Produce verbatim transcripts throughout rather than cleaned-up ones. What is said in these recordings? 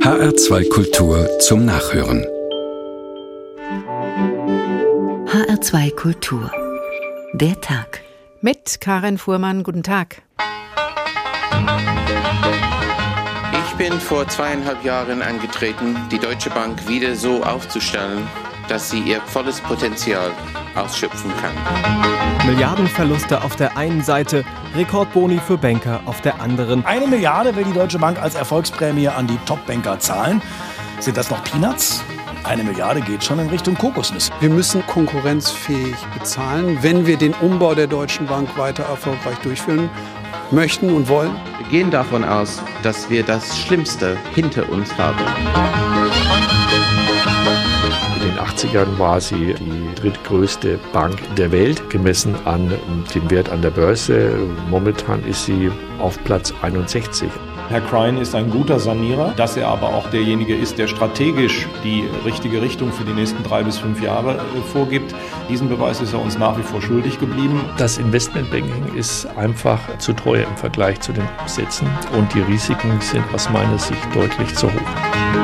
H R zwei Kultur zum Nachhören. H R zwei Kultur. Der Tag. Mit Karin Fuhrmann, guten Tag. Ich bin vor zweieinhalb Jahren angetreten, die Deutsche Bank wieder so aufzustellen, dass sie ihr volles Potenzial ausschöpfen kann. Milliardenverluste auf der einen Seite, Rekordboni für Banker auf der anderen. Eine Milliarde will die Deutsche Bank als Erfolgsprämie an die Top-Banker zahlen. Sind das noch Peanuts? Eine Milliarde geht schon in Richtung Kokosnuss. Wir müssen konkurrenzfähig bezahlen, wenn wir den Umbau der Deutschen Bank weiter erfolgreich durchführen möchten und wollen. Wir gehen davon aus, dass wir das Schlimmste hinter uns haben. In den achtzigern war sie die drittgrößte Bank der Welt, gemessen an dem Wert an der Börse. Momentan ist sie auf Platz einundsechzig. Herr Crine ist ein guter Sanierer, dass er aber auch derjenige ist, der strategisch die richtige Richtung für die nächsten drei bis fünf Jahre vorgibt. Diesen Beweis ist er uns nach wie vor schuldig geblieben. Das Investmentbanking ist einfach zu teuer im Vergleich zu den Umsätzen und die Risiken sind aus meiner Sicht deutlich zu hoch.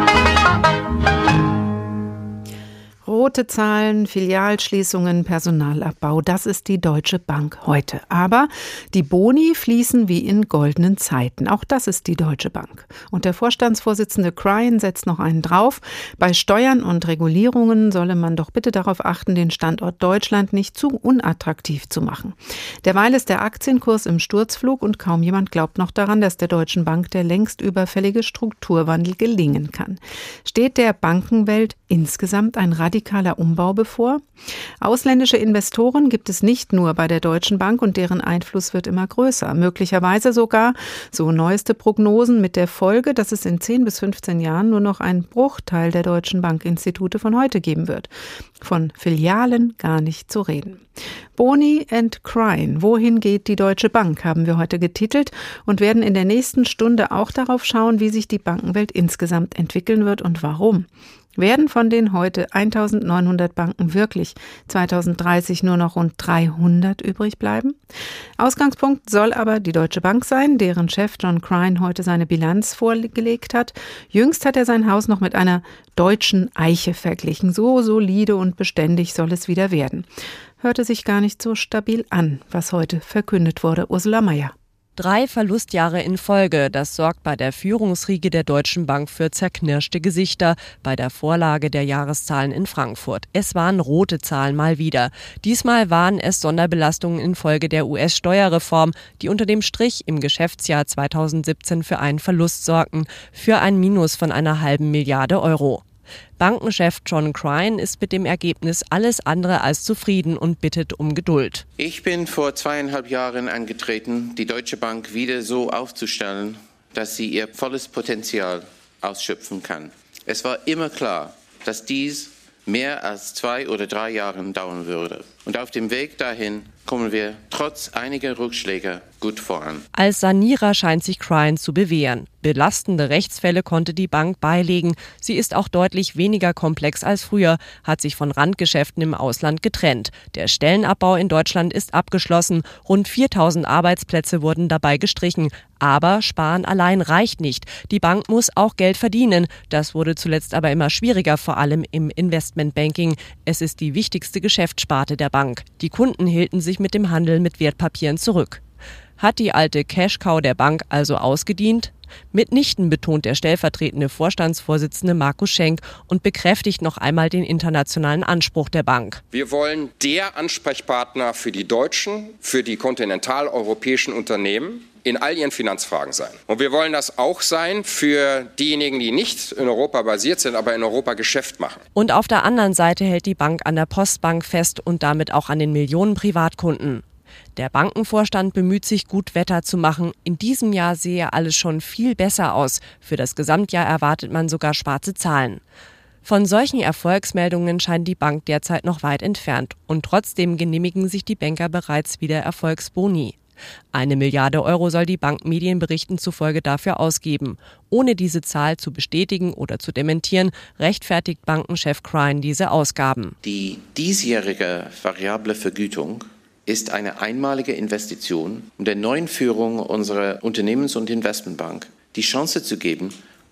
Rote Zahlen, Filialschließungen, Personalabbau, das ist die Deutsche Bank heute. Aber die Boni fließen wie in goldenen Zeiten. Auch das ist die Deutsche Bank. Und der Vorstandsvorsitzende Crine setzt noch einen drauf. Bei Steuern und Regulierungen solle man doch bitte darauf achten, den Standort Deutschland nicht zu unattraktiv zu machen. Derweil ist der Aktienkurs im Sturzflug und kaum jemand glaubt noch daran, dass der Deutschen Bank der längst überfällige Strukturwandel gelingen kann. Steht der Bankenwelt insgesamt ein radikaler Umbau bevor? Ausländische Investoren gibt es nicht nur bei der Deutschen Bank und deren Einfluss wird immer größer. Möglicherweise sogar, so neueste Prognosen, mit der Folge, dass es in zehn bis fünfzehn Jahren nur noch einen Bruchteil der Deutschen Bankinstitute von heute geben wird. Von Filialen gar nicht zu reden. Boni and Crine. Wohin geht die Deutsche Bank, haben wir heute getitelt und werden in der nächsten Stunde auch darauf schauen, wie sich die Bankenwelt insgesamt entwickeln wird und warum. Werden von den heute eintausendneunhundert Banken wirklich zweitausenddreißig nur noch rund dreihundert übrig bleiben? Ausgangspunkt soll aber die Deutsche Bank sein, deren Chef John Crine heute seine Bilanz vorgelegt hat. Jüngst hat er sein Haus noch mit einer deutschen Eiche verglichen. So solide und beständig soll es wieder werden. Hörte sich gar nicht so stabil an, was heute verkündet wurde. Ursula Mayer. Drei Verlustjahre in Folge, das sorgt bei der Führungsriege der Deutschen Bank für zerknirschte Gesichter bei der Vorlage der Jahreszahlen in Frankfurt. Es waren rote Zahlen mal wieder. Diesmal waren es Sonderbelastungen infolge der U S-Steuerreform, die unter dem Strich im Geschäftsjahr zweitausendsiebzehn für einen Verlust sorgten, für ein Minus von einer halben Milliarde Euro. Bankenchef John Crine ist mit dem Ergebnis alles andere als zufrieden und bittet um Geduld. Ich bin vor zweieinhalb Jahren angetreten, die Deutsche Bank wieder so aufzustellen, dass sie ihr volles Potenzial ausschöpfen kann. Es war immer klar, dass dies mehr als zwei oder drei Jahre dauern würde. Und auf dem Weg dahin kommen wir trotz einiger Rückschläge gut voran. Als Sanierer scheint sich Crine zu bewähren. Belastende Rechtsfälle konnte die Bank beilegen. Sie ist auch deutlich weniger komplex als früher, hat sich von Randgeschäften im Ausland getrennt. Der Stellenabbau in Deutschland ist abgeschlossen. Rund viertausend Arbeitsplätze wurden dabei gestrichen. Aber Sparen allein reicht nicht. Die Bank muss auch Geld verdienen. Das wurde zuletzt aber immer schwieriger, vor allem im Investmentbanking. Es ist die wichtigste Geschäftssparte der Bank. Die Kunden hielten sich mit dem Handel mit Wertpapieren zurück. Hat die alte Cash-Cow der Bank also ausgedient? Mitnichten, betont der stellvertretende Vorstandsvorsitzende Markus Schenk und bekräftigt noch einmal den internationalen Anspruch der Bank. Wir wollen der Ansprechpartner für die deutschen, für die kontinentaleuropäischen Unternehmen in all ihren Finanzfragen sein. Und wir wollen das auch sein für diejenigen, die nicht in Europa basiert sind, aber in Europa Geschäft machen. Und auf der anderen Seite hält die Bank an der Postbank fest und damit auch an den Millionen Privatkunden. Der Bankenvorstand bemüht sich, gut Wetter zu machen. In diesem Jahr sehe alles schon viel besser aus. Für das Gesamtjahr erwartet man sogar schwarze Zahlen. Von solchen Erfolgsmeldungen scheint die Bank derzeit noch weit entfernt. Und trotzdem genehmigen sich die Banker bereits wieder Erfolgsboni. Eine Milliarde Euro soll die Bank Medienberichten zufolge dafür ausgeben. Ohne diese Zahl zu bestätigen oder zu dementieren, rechtfertigt Bankenchef Crine diese Ausgaben. Die diesjährige variable Vergütung ist eine einmalige Investition, um der neuen Führung unserer Unternehmens- und Investmentbank die Chance zu geben,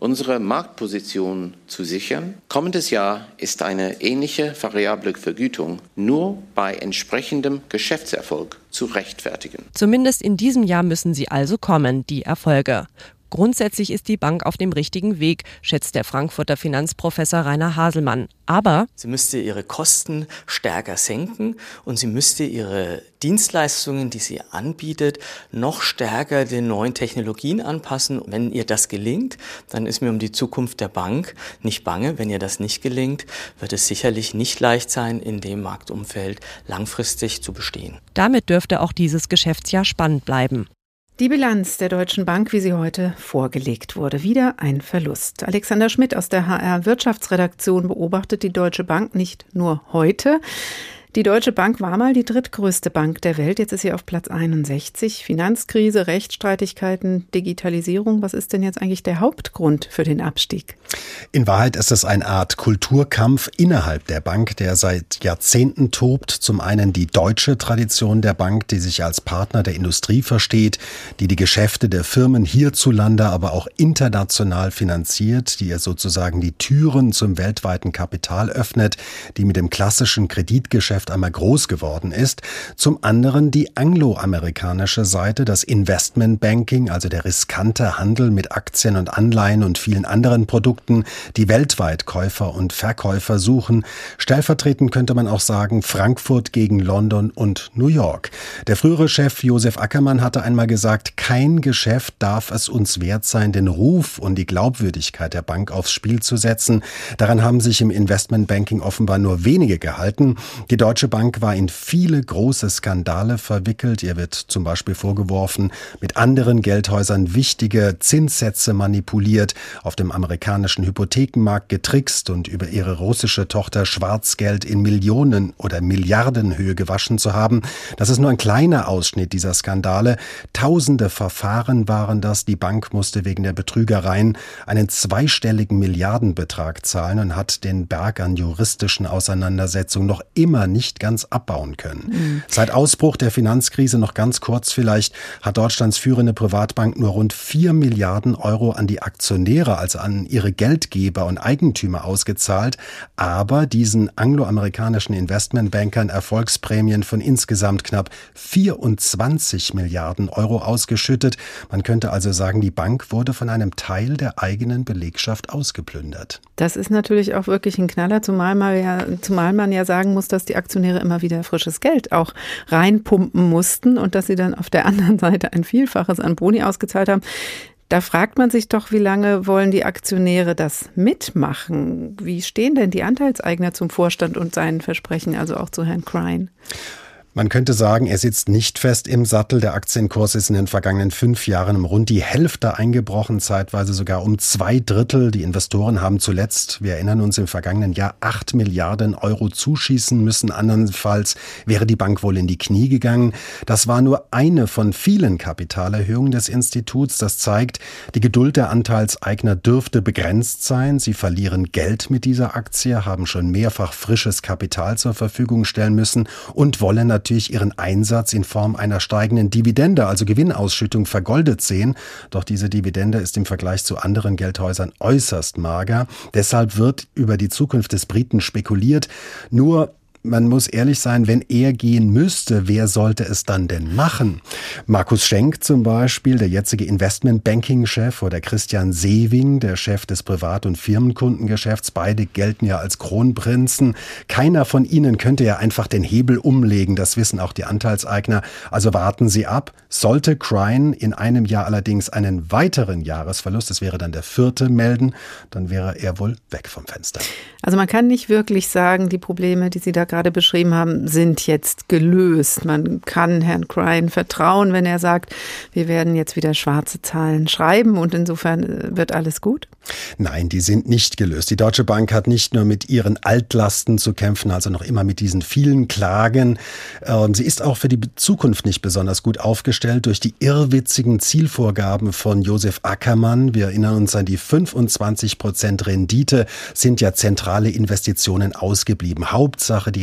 unsere Marktposition zu sichern. Kommendes Jahr ist eine ähnliche variable Vergütung nur bei entsprechendem Geschäftserfolg zu rechtfertigen. Zumindest in diesem Jahr müssen sie also kommen, die Erfolge. Grundsätzlich ist die Bank auf dem richtigen Weg, schätzt der Frankfurter Finanzprofessor Rainer Haselmann. Aber sie müsste ihre Kosten stärker senken und sie müsste ihre Dienstleistungen, die sie anbietet, noch stärker den neuen Technologien anpassen. Wenn ihr das gelingt, dann ist mir um die Zukunft der Bank nicht bange. Wenn ihr das nicht gelingt, wird es sicherlich nicht leicht sein, in dem Marktumfeld langfristig zu bestehen. Damit dürfte auch dieses Geschäftsjahr spannend bleiben. Die Bilanz der Deutschen Bank, wie sie heute vorgelegt wurde. Wieder ein Verlust. Alexander Schmidt aus der H R-Wirtschaftsredaktion beobachtet die Deutsche Bank nicht nur heute. Die Deutsche Bank war mal die drittgrößte Bank der Welt. Jetzt ist sie auf Platz einundsechzig. Finanzkrise, Rechtsstreitigkeiten, Digitalisierung. Was ist denn jetzt eigentlich der Hauptgrund für den Abstieg? In Wahrheit ist es eine Art Kulturkampf innerhalb der Bank, der seit Jahrzehnten tobt. Zum einen die deutsche Tradition der Bank, die sich als Partner der Industrie versteht, die die Geschäfte der Firmen hierzulande, aber auch international finanziert, die ihr sozusagen die Türen zum weltweiten Kapital öffnet, die mit dem klassischen Kreditgeschäft einmal groß geworden ist. Zum anderen die angloamerikanische Seite, das Investmentbanking, also der riskante Handel mit Aktien und Anleihen und vielen anderen Produkten, die weltweit Käufer und Verkäufer suchen. Stellvertretend könnte man auch sagen, Frankfurt gegen London und New York. Der frühere Chef Josef Ackermann hatte einmal gesagt, kein Geschäft darf es uns wert sein, den Ruf und die Glaubwürdigkeit der Bank aufs Spiel zu setzen. Daran haben sich im Investmentbanking offenbar nur wenige gehalten. Die Deutsche Bank war in viele große Skandale verwickelt. Ihr wird zum Beispiel vorgeworfen, mit anderen Geldhäusern wichtige Zinssätze manipuliert, auf dem amerikanischen Hypothekenmarkt getrickst und über ihre russische Tochter Schwarzgeld in Millionen- oder Milliardenhöhe gewaschen zu haben. Das ist nur ein kleiner Ausschnitt dieser Skandale. Tausende Verfahren waren das. Die Bank musste wegen der Betrügereien einen zweistelligen Milliardenbetrag zahlen und hat den Berg an juristischen Auseinandersetzungen noch immer nicht ganz abbauen können. Mhm. Seit Ausbruch der Finanzkrise, noch ganz kurz vielleicht, hat Deutschlands führende Privatbank nur rund vier Milliarden Euro an die Aktionäre, also an ihre Geldgeber und Eigentümer ausgezahlt, aber diesen angloamerikanischen Investmentbankern Erfolgsprämien von insgesamt knapp vierundzwanzig Milliarden Euro ausgeschüttet. Man könnte also sagen, die Bank wurde von einem Teil der eigenen Belegschaft ausgeplündert. Das ist natürlich auch wirklich ein Knaller, zumal man ja, zumal man ja sagen muss, dass die Aktionäre immer wieder frisches Geld auch reinpumpen mussten und dass sie dann auf der anderen Seite ein Vielfaches an Boni ausgezahlt haben. Da fragt man sich doch, wie lange wollen die Aktionäre das mitmachen? Wie stehen denn die Anteilseigner zum Vorstand und seinen Versprechen, also auch zu Herrn Krein? Man könnte sagen, er sitzt nicht fest im Sattel. Der Aktienkurs ist in den vergangenen fünf Jahren um rund die Hälfte eingebrochen, zeitweise sogar um zwei Drittel. Die Investoren haben zuletzt, wir erinnern uns, im vergangenen Jahr acht Milliarden Euro zuschießen müssen. Andernfalls wäre die Bank wohl in die Knie gegangen. Das war nur eine von vielen Kapitalerhöhungen des Instituts. Das zeigt, die Geduld der Anteilseigner dürfte begrenzt sein. Sie verlieren Geld mit dieser Aktie, haben schon mehrfach frisches Kapital zur Verfügung stellen müssen und wollen natürlich natürlich ihren Einsatz in Form einer steigenden Dividende, also Gewinnausschüttung, vergoldet sehen. Doch diese Dividende ist im Vergleich zu anderen Geldhäusern äußerst mager. Deshalb wird über die Zukunft des Briten spekuliert. Nur man muss ehrlich sein, wenn er gehen müsste, wer sollte es dann denn machen? Markus Schenk zum Beispiel, der jetzige Investmentbanking-Chef, oder Christian Sewing, der Chef des Privat- und Firmenkundengeschäfts. Beide gelten ja als Kronprinzen. Keiner von ihnen könnte ja einfach den Hebel umlegen. Das wissen auch die Anteilseigner. Also warten Sie ab. Sollte Krein in einem Jahr allerdings einen weiteren Jahresverlust, das wäre dann der vierte, melden, dann wäre er wohl weg vom Fenster. Also man kann nicht wirklich sagen, die Probleme, die Sie da gerade beschrieben haben, sind jetzt gelöst. Man kann Herrn Krein vertrauen, wenn er sagt, wir werden jetzt wieder schwarze Zahlen schreiben und insofern wird alles gut? Nein, die sind nicht gelöst. Die Deutsche Bank hat nicht nur mit ihren Altlasten zu kämpfen, also noch immer mit diesen vielen Klagen. Sie ist auch für die Zukunft nicht besonders gut aufgestellt durch die irrwitzigen Zielvorgaben von Josef Ackermann. Wir erinnern uns an die fünfundzwanzig Prozent Rendite, sind ja zentrale Investitionen ausgeblieben. Hauptsache, die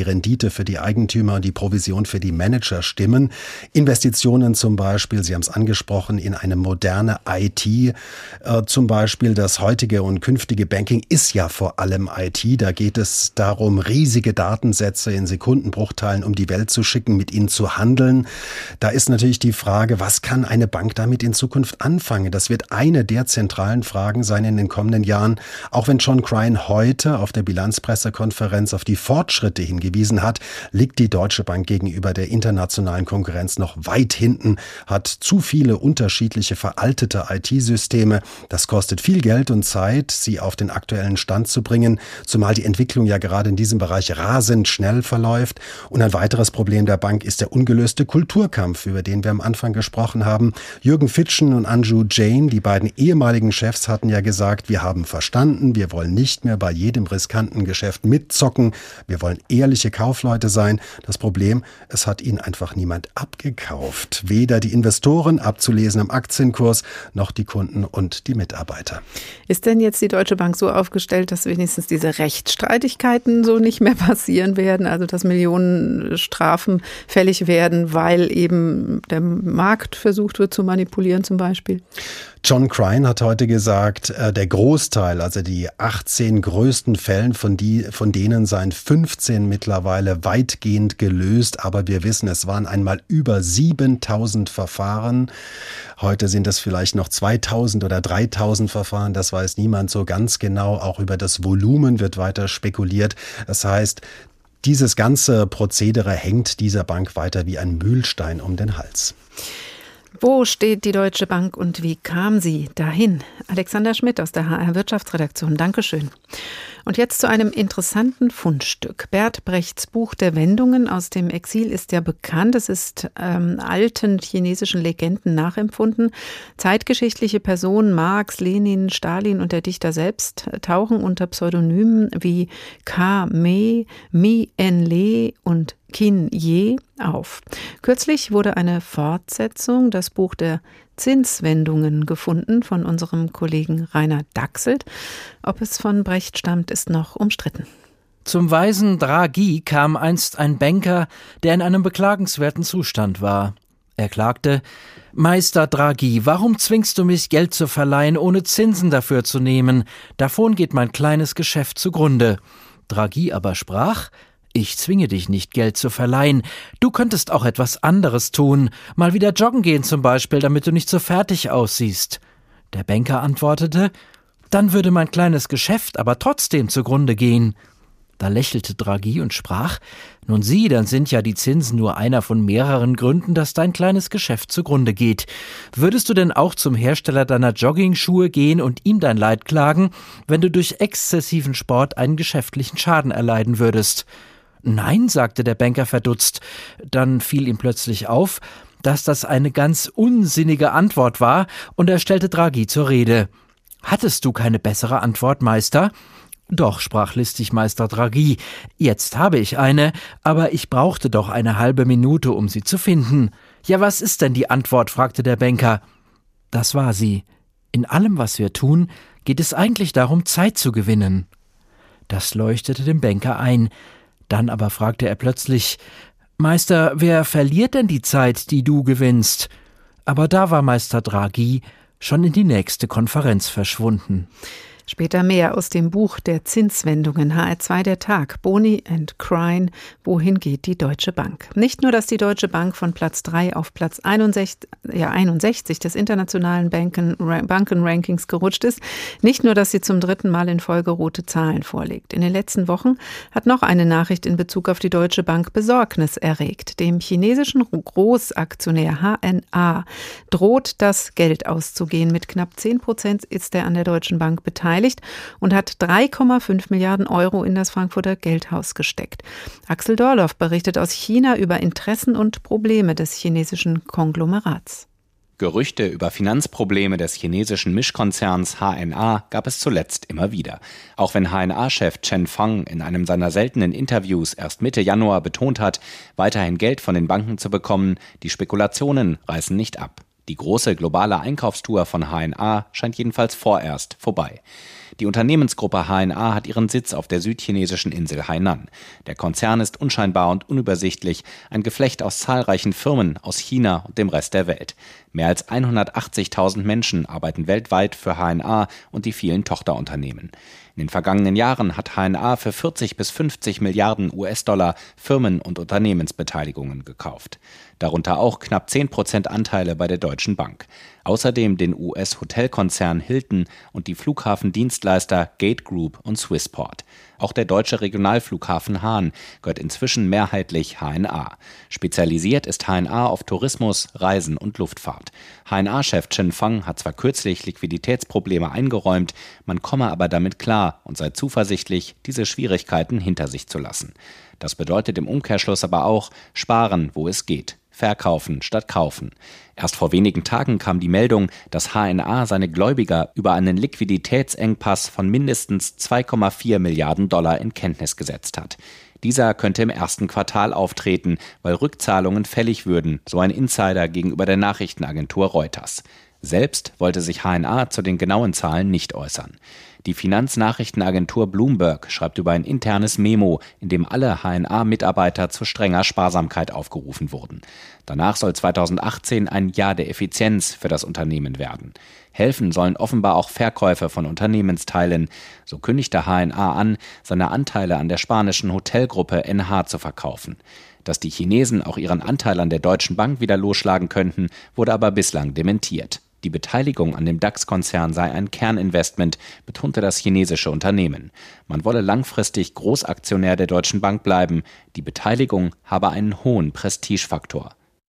die Rendite für die Eigentümer und die Provision für die Manager stimmen. Investitionen zum Beispiel, Sie haben es angesprochen, in eine moderne I T. Äh, zum Beispiel das heutige und künftige Banking ist ja vor allem I T. Da geht es darum, riesige Datensätze in Sekundenbruchteilen um die Welt zu schicken, mit ihnen zu handeln. Da ist natürlich die Frage, was kann eine Bank damit in Zukunft anfangen? Das wird eine der zentralen Fragen sein in den kommenden Jahren. Auch wenn John Crine heute auf der Bilanzpressekonferenz auf die Fortschritte hingewiesen hat, liegt die Deutsche Bank gegenüber der internationalen Konkurrenz noch weit hinten, hat zu viele unterschiedliche veraltete I T-Systeme. Das kostet viel Geld und Zeit, sie auf den aktuellen Stand zu bringen, zumal die Entwicklung ja gerade in diesem Bereich rasend schnell verläuft. Und ein weiteres Problem der Bank ist der ungelöste Kulturkampf, über den wir am Anfang gesprochen haben. Jürgen Fitschen und Anju Jain, die beiden ehemaligen Chefs, hatten ja gesagt, wir haben verstanden, wir wollen nicht mehr bei jedem riskanten Geschäft mitzocken, wir wollen ehrliche Kaufleute sein. Das Problem, es hat ihnen einfach niemand abgekauft. Weder die Investoren, abzulesen am Aktienkurs, noch die Kunden und die Mitarbeiter. Ist denn jetzt die Deutsche Bank so aufgestellt, dass wenigstens diese Rechtsstreitigkeiten so nicht mehr passieren werden, also dass Millionen Strafen fällig werden, weil eben der Markt versucht wird zu manipulieren zum Beispiel? John Crine hat heute gesagt, der Großteil, also die achtzehn größten Fällen, von, die, von denen seien fünfzehn mittlerweile weitgehend gelöst. Aber wir wissen, es waren einmal über siebentausend Verfahren. Heute sind es vielleicht noch zweitausend oder dreitausend Verfahren. Das weiß niemand so ganz genau. Auch über das Volumen wird weiter spekuliert. Das heißt, dieses ganze Prozedere hängt dieser Bank weiter wie ein Mühlstein um den Hals. Wo steht die Deutsche Bank und wie kam sie dahin? Alexander Schmidt aus der H R Wirtschaftsredaktion. Dankeschön. Und jetzt zu einem interessanten Fundstück. Bert Brechts Buch der Wendungen aus dem Exil ist ja bekannt. Es ist ähm, alten chinesischen Legenden nachempfunden. Zeitgeschichtliche Personen, Marx, Lenin, Stalin und der Dichter selbst tauchen unter Pseudonymen wie Ka Me, Mi En-le und Qin Ye auf. Kürzlich wurde eine Fortsetzung, das Buch der Zinswendungen, gefunden von unserem Kollegen Rainer Dachselt. Ob es von Brecht stammt, ist noch umstritten. Zum weisen Draghi kam einst ein Banker, der in einem beklagenswerten Zustand war. Er klagte: »Meister Draghi, warum zwingst du mich, Geld zu verleihen, ohne Zinsen dafür zu nehmen? Davon geht mein kleines Geschäft zugrunde.« Draghi aber sprach: »Ich zwinge dich nicht, Geld zu verleihen. Du könntest auch etwas anderes tun. Mal wieder joggen gehen zum Beispiel, damit du nicht so fertig aussiehst.« Der Banker antwortete: »Dann würde mein kleines Geschäft aber trotzdem zugrunde gehen.« Da lächelte Draghi und sprach: »Nun sieh, dann sind ja die Zinsen nur einer von mehreren Gründen, dass dein kleines Geschäft zugrunde geht. Würdest du denn auch zum Hersteller deiner Joggingschuhe gehen und ihm dein Leid klagen, wenn du durch exzessiven Sport einen geschäftlichen Schaden erleiden würdest?« »Nein«, sagte der Banker verdutzt. Dann fiel ihm plötzlich auf, dass das eine ganz unsinnige Antwort war, und er stellte Draghi zur Rede. »Hattest du keine bessere Antwort, Meister?« »Doch«, sprach listig Meister Draghi, »jetzt habe ich eine, aber ich brauchte doch eine halbe Minute, um sie zu finden.« »Ja, was ist denn die Antwort?« fragte der Banker. »Das war sie. In allem, was wir tun, geht es eigentlich darum, Zeit zu gewinnen.« Das leuchtete dem Banker ein. Dann aber fragte er plötzlich: »Meister, wer verliert denn die Zeit, die du gewinnst?« Aber da war Meister Draghi schon in die nächste Konferenz verschwunden. Später mehr aus dem Buch der Zinswendungen, H R zwei der Tag, Boni and Crine, wohin geht die Deutsche Bank? Nicht nur, dass die Deutsche Bank von Platz drei auf Platz einundsechzig, ja, einundsechzig des internationalen Banken, Bankenrankings gerutscht ist, nicht nur, dass sie zum dritten Mal in Folge rote Zahlen vorlegt. In den letzten Wochen hat noch eine Nachricht in Bezug auf die Deutsche Bank Besorgnis erregt. Dem chinesischen Großaktionär H N A droht das Geld auszugehen. Mit knapp zehn Prozent ist er an der Deutschen Bank beteiligt und hat drei Komma fünf Milliarden Euro in das Frankfurter Geldhaus gesteckt. Axel Dorloff berichtet aus China über Interessen und Probleme des chinesischen Konglomerats. Gerüchte über Finanzprobleme des chinesischen Mischkonzerns H N A gab es zuletzt immer wieder. Auch wenn H N A-Chef Chen Fang in einem seiner seltenen Interviews erst Mitte Januar betont hat, weiterhin Geld von den Banken zu bekommen, die Spekulationen reißen nicht ab. Die große globale Einkaufstour von H N A scheint jedenfalls vorerst vorbei. Die Unternehmensgruppe H N A hat ihren Sitz auf der südchinesischen Insel Hainan. Der Konzern ist unscheinbar und unübersichtlich, ein Geflecht aus zahlreichen Firmen aus China und dem Rest der Welt. Mehr als hundertachtzigtausend Menschen arbeiten weltweit für H N A und die vielen Tochterunternehmen. In den vergangenen Jahren hat H N A für vierzig bis fünfzig Milliarden U S-Dollar Firmen- und Unternehmensbeteiligungen gekauft. Darunter auch knapp zehn Prozent Anteile bei der Deutschen Bank. Außerdem den U S-Hotelkonzern Hilton und die Flughafendienstleister Gate Group und Swissport. Auch der deutsche Regionalflughafen Hahn gehört inzwischen mehrheitlich H N A. Spezialisiert ist H N A auf Tourismus, Reisen und Luftfahrt. H N A-Chef Chen Fang hat zwar kürzlich Liquiditätsprobleme eingeräumt, man komme aber damit klar und sei zuversichtlich, diese Schwierigkeiten hinter sich zu lassen. Das bedeutet im Umkehrschluss aber auch, sparen, wo es geht. Verkaufen statt kaufen. Erst vor wenigen Tagen kam die Meldung, dass H N A seine Gläubiger über einen Liquiditätsengpass von mindestens zwei Komma vier Milliarden Dollar in Kenntnis gesetzt hat. Dieser könnte im ersten Quartal auftreten, weil Rückzahlungen fällig würden, so ein Insider gegenüber der Nachrichtenagentur Reuters. Selbst wollte sich H N A zu den genauen Zahlen nicht äußern. Die Finanznachrichtenagentur Bloomberg schreibt über ein internes Memo, in dem alle H N A-Mitarbeiter zu strenger Sparsamkeit aufgerufen wurden. Danach soll zweitausendachtzehn ein Jahr der Effizienz für das Unternehmen werden. Helfen sollen offenbar auch Verkäufe von Unternehmensteilen. So kündigte H N A an, seine Anteile an der spanischen Hotelgruppe N H zu verkaufen. Dass die Chinesen auch ihren Anteil an der Deutschen Bank wieder losschlagen könnten, wurde aber bislang dementiert. Die Beteiligung an dem DAX-Konzern sei ein Kerninvestment, betonte das chinesische Unternehmen. Man wolle langfristig Großaktionär der Deutschen Bank bleiben. Die Beteiligung habe einen hohen Prestigefaktor.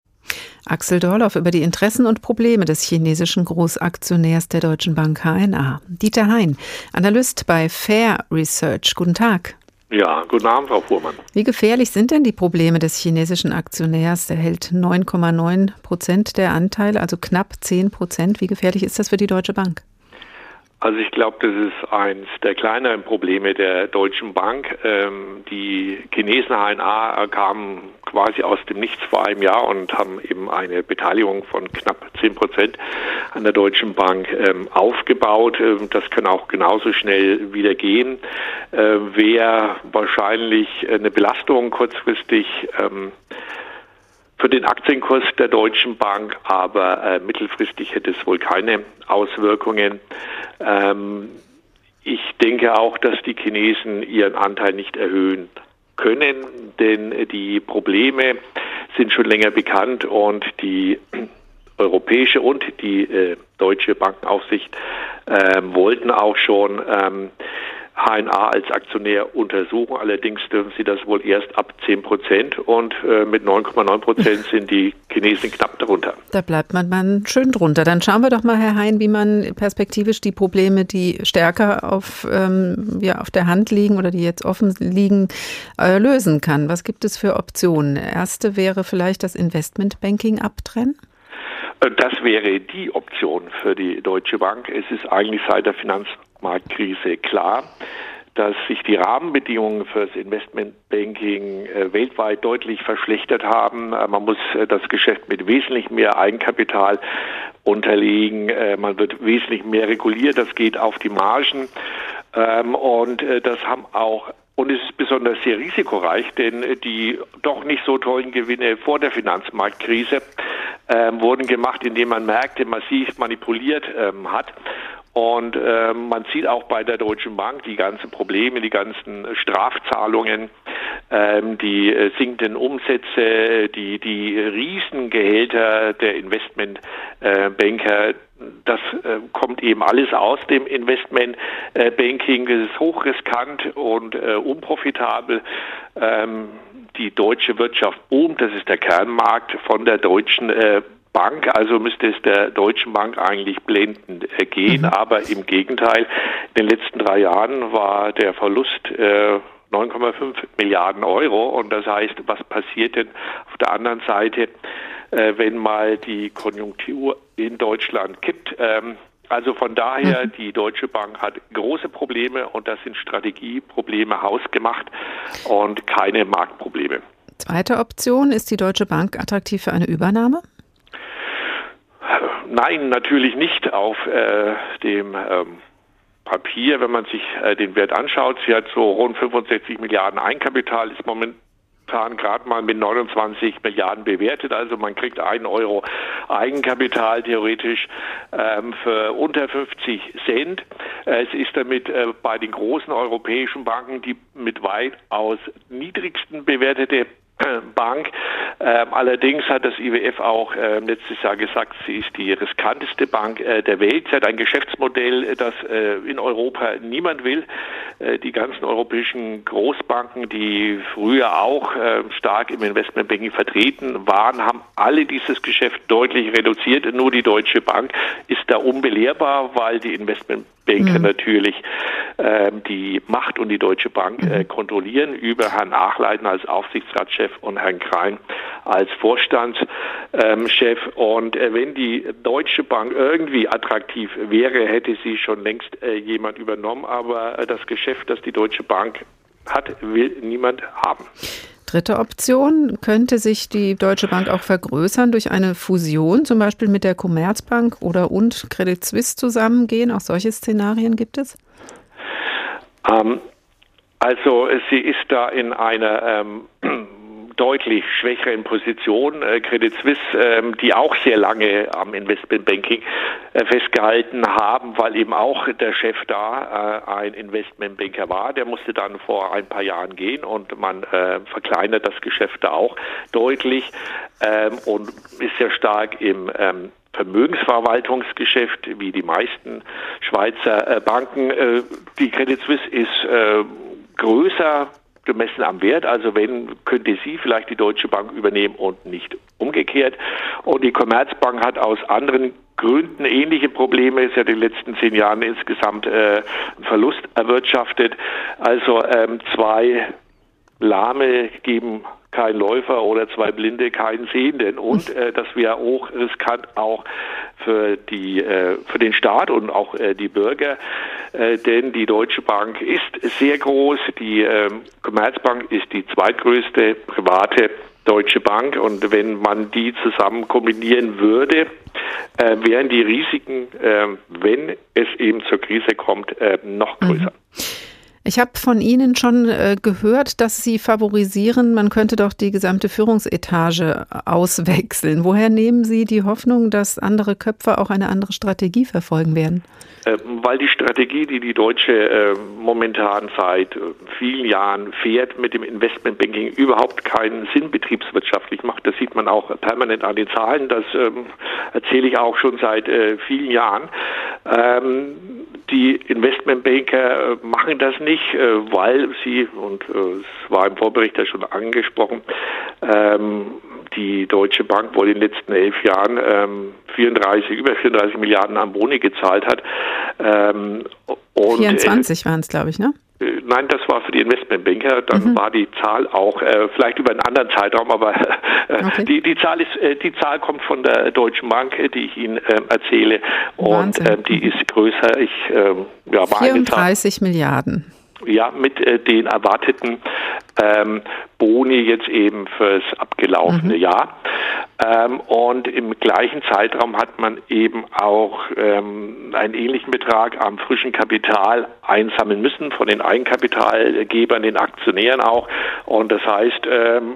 Axel Dorloff über die Interessen und Probleme des chinesischen Großaktionärs der Deutschen Bank H N A. Dieter Hein, Analyst bei Fair Research. Guten Tag. Ja, guten Abend, Frau Fuhrmann. Wie gefährlich sind denn die Probleme des chinesischen Aktionärs? Der hält neun Komma neun Prozent der Anteile, also knapp zehn Prozent. Wie gefährlich ist das für die Deutsche Bank? Also ich glaube, das ist eines der kleineren Probleme der Deutschen Bank. Ähm, die Chinesen H N A kamen quasi aus dem Nichts vor einem Jahr und haben eben eine Beteiligung von knapp zehn Prozent an der Deutschen Bank ähm, aufgebaut. Ähm, das kann auch genauso schnell wieder gehen. Äh, wäre wahrscheinlich eine Belastung kurzfristig ähm, für den Aktienkurs der Deutschen Bank, aber äh, mittelfristig hätte es wohl keine Auswirkungen. Ähm, ich denke auch, dass die Chinesen ihren Anteil nicht erhöhen können, denn die Probleme sind schon länger bekannt und die europäische und die äh, deutsche Bankenaufsicht äh, wollten auch schon ähm, H N A als Aktionär untersuchen. Allerdings dürfen sie das wohl erst ab zehn Prozent und äh, mit neun Komma neun Prozent sind die Chinesen knapp darunter. Da bleibt man, man schön drunter. Dann schauen wir doch mal, Herr Hein, wie man perspektivisch die Probleme, die stärker auf, ähm, ja, auf der Hand liegen oder die jetzt offen liegen, äh, lösen kann. Was gibt es für Optionen? Erste wäre vielleicht das Investmentbanking abtrennen? Das wäre die Option für die Deutsche Bank. Es ist eigentlich seit der Finanzmarktkrise klar, dass sich die Rahmenbedingungen für das Investmentbanking äh, weltweit deutlich verschlechtert haben. Äh, man muss äh, das Geschäft mit wesentlich mehr Eigenkapital unterlegen. Äh, man wird wesentlich mehr reguliert. Das geht auf die Margen. Ähm, und äh, das haben auch Und es ist besonders sehr risikoreich, denn die doch nicht so tollen Gewinne vor der Finanzmarktkrise äh, wurden gemacht, indem man Märkte massiv manipuliert ähm, hat. Und äh, man sieht auch bei der Deutschen Bank die ganzen Probleme, die ganzen Strafzahlungen, ähm, die äh, sinkenden Umsätze, die, die Riesengehälter der Investmentbanker. Äh, Das äh, kommt eben alles aus dem Investmentbanking. Das ist hochriskant und äh, unprofitabel. Ähm, die deutsche Wirtschaft boomt. Das ist der Kernmarkt von der Deutschen äh, Bank. Also müsste es der Deutschen Bank eigentlich blendend äh, gehen. Mhm. Aber im Gegenteil, in den letzten drei Jahren war der Verlust äh, neun Komma fünf Milliarden Euro. Und das heißt, was passiert denn auf der anderen Seite, wenn mal die Konjunktur in Deutschland kippt? Also von daher, mhm. die Deutsche Bank hat große Probleme und das sind Strategieprobleme hausgemacht und keine Marktprobleme. Zweite Option, ist die Deutsche Bank attraktiv für eine Übernahme? Nein, natürlich nicht auf äh, dem ähm, Papier, wenn man sich äh, den Wert anschaut. Sie hat so rund fünfundsechzig Milliarden Eigenkapital, ist momentan gerade mal mit neunundzwanzig Milliarden bewertet. Also man kriegt einen Euro Eigenkapital theoretisch ähm, für unter fünfzig Cent. Äh, es ist damit äh, bei den großen europäischen Banken die mit weitaus niedrigsten bewertete Bank. Ähm, allerdings hat das I W F auch äh, letztes Jahr gesagt, sie ist die riskanteste Bank äh, der Welt. Sie hat ein Geschäftsmodell, das äh, in Europa niemand will. Äh, die ganzen europäischen Großbanken, die früher auch äh, stark im Investmentbanking vertreten waren, haben alle dieses Geschäft deutlich reduziert. Nur die Deutsche Bank ist da unbelehrbar, weil die Investmentbanker mhm. natürlich äh, die Macht und die Deutsche Bank äh, kontrollieren über Herrn Achleitner als Aufsichtsratschef und Herrn Krein als Vorstandschef. Ähm, und äh, wenn die Deutsche Bank irgendwie attraktiv wäre, hätte sie schon längst äh, jemand übernommen. Aber äh, das Geschäft, das die Deutsche Bank hat, will niemand haben. Dritte Option, könnte sich die Deutsche Bank auch vergrößern durch eine Fusion, zum Beispiel mit der Commerzbank oder und Credit Suisse zusammengehen? Auch solche Szenarien gibt es? Ähm, also sie ist da in einer ähm, deutlich schwächeren Position. Äh, Credit Suisse, ähm, die auch sehr lange am Investmentbanking äh, festgehalten haben, weil eben auch der Chef da äh, ein Investmentbanker war. Der musste dann vor ein paar Jahren gehen und man äh, verkleinert das Geschäft da auch deutlich ähm, und ist sehr stark im ähm, Vermögensverwaltungsgeschäft, wie die meisten Schweizer äh, Banken. Äh, die Credit Suisse ist äh, größer gemessen am Wert, also wenn, könnte sie vielleicht die Deutsche Bank übernehmen und nicht umgekehrt. Und die Commerzbank hat aus anderen Gründen ähnliche Probleme. Sie hat in den letzten zehn Jahren insgesamt äh, einen Verlust erwirtschaftet. Also ähm, zwei Lahme geben keinen Läufer oder zwei Blinde keinen Sehenden. Und äh, das wäre auch riskant auch für die äh, für den Staat und auch äh, die Bürger, äh, denn die Deutsche Bank ist sehr groß. Die äh, Commerzbank ist die zweitgrößte private Deutsche Bank und wenn man die zusammen kombinieren würde, äh, wären die Risiken, äh, wenn es eben zur Krise kommt, äh, noch größer. Mhm. Ich habe von Ihnen schon äh, gehört, dass Sie favorisieren, man könnte doch die gesamte Führungsetage auswechseln. Woher nehmen Sie die Hoffnung, dass andere Köpfe auch eine andere Strategie verfolgen werden? Äh, weil die Strategie, die die Deutsche äh, momentan seit äh, vielen Jahren fährt, mit dem Investmentbanking überhaupt keinen Sinn betriebswirtschaftlich macht. Das sieht man auch permanent an den Zahlen. Das ähm, erzähle ich auch schon seit äh, vielen Jahren. Ähm, Die Investmentbanker äh, machen das nicht, äh, weil sie, und äh, es war im Vorbericht ja schon angesprochen, ähm, die Deutsche Bank wohl in den letzten elf Jahren ähm, vierunddreißig, über vierunddreißig Milliarden an Boni gezahlt hat. Ähm, und, vierundzwanzig äh, waren es, glaube ich, ne? Nein, das war für die Investmentbanker. Dann mhm. war die Zahl auch äh, vielleicht über einen anderen Zeitraum, aber äh, okay. die die Zahl ist äh, die Zahl kommt von der Deutschen Bank, die ich Ihnen äh, erzähle, und äh, die ist größer. Ich äh, ja, war vierunddreißig Milliarden. Ja, mit äh, den erwarteten ähm, Boni jetzt eben fürs abgelaufene mhm. Jahr. Ähm, und im gleichen Zeitraum hat man eben auch ähm, einen ähnlichen Betrag am frischen Kapital einsammeln müssen von den Eigenkapitalgebern, den Aktionären auch. Und das heißt, ähm,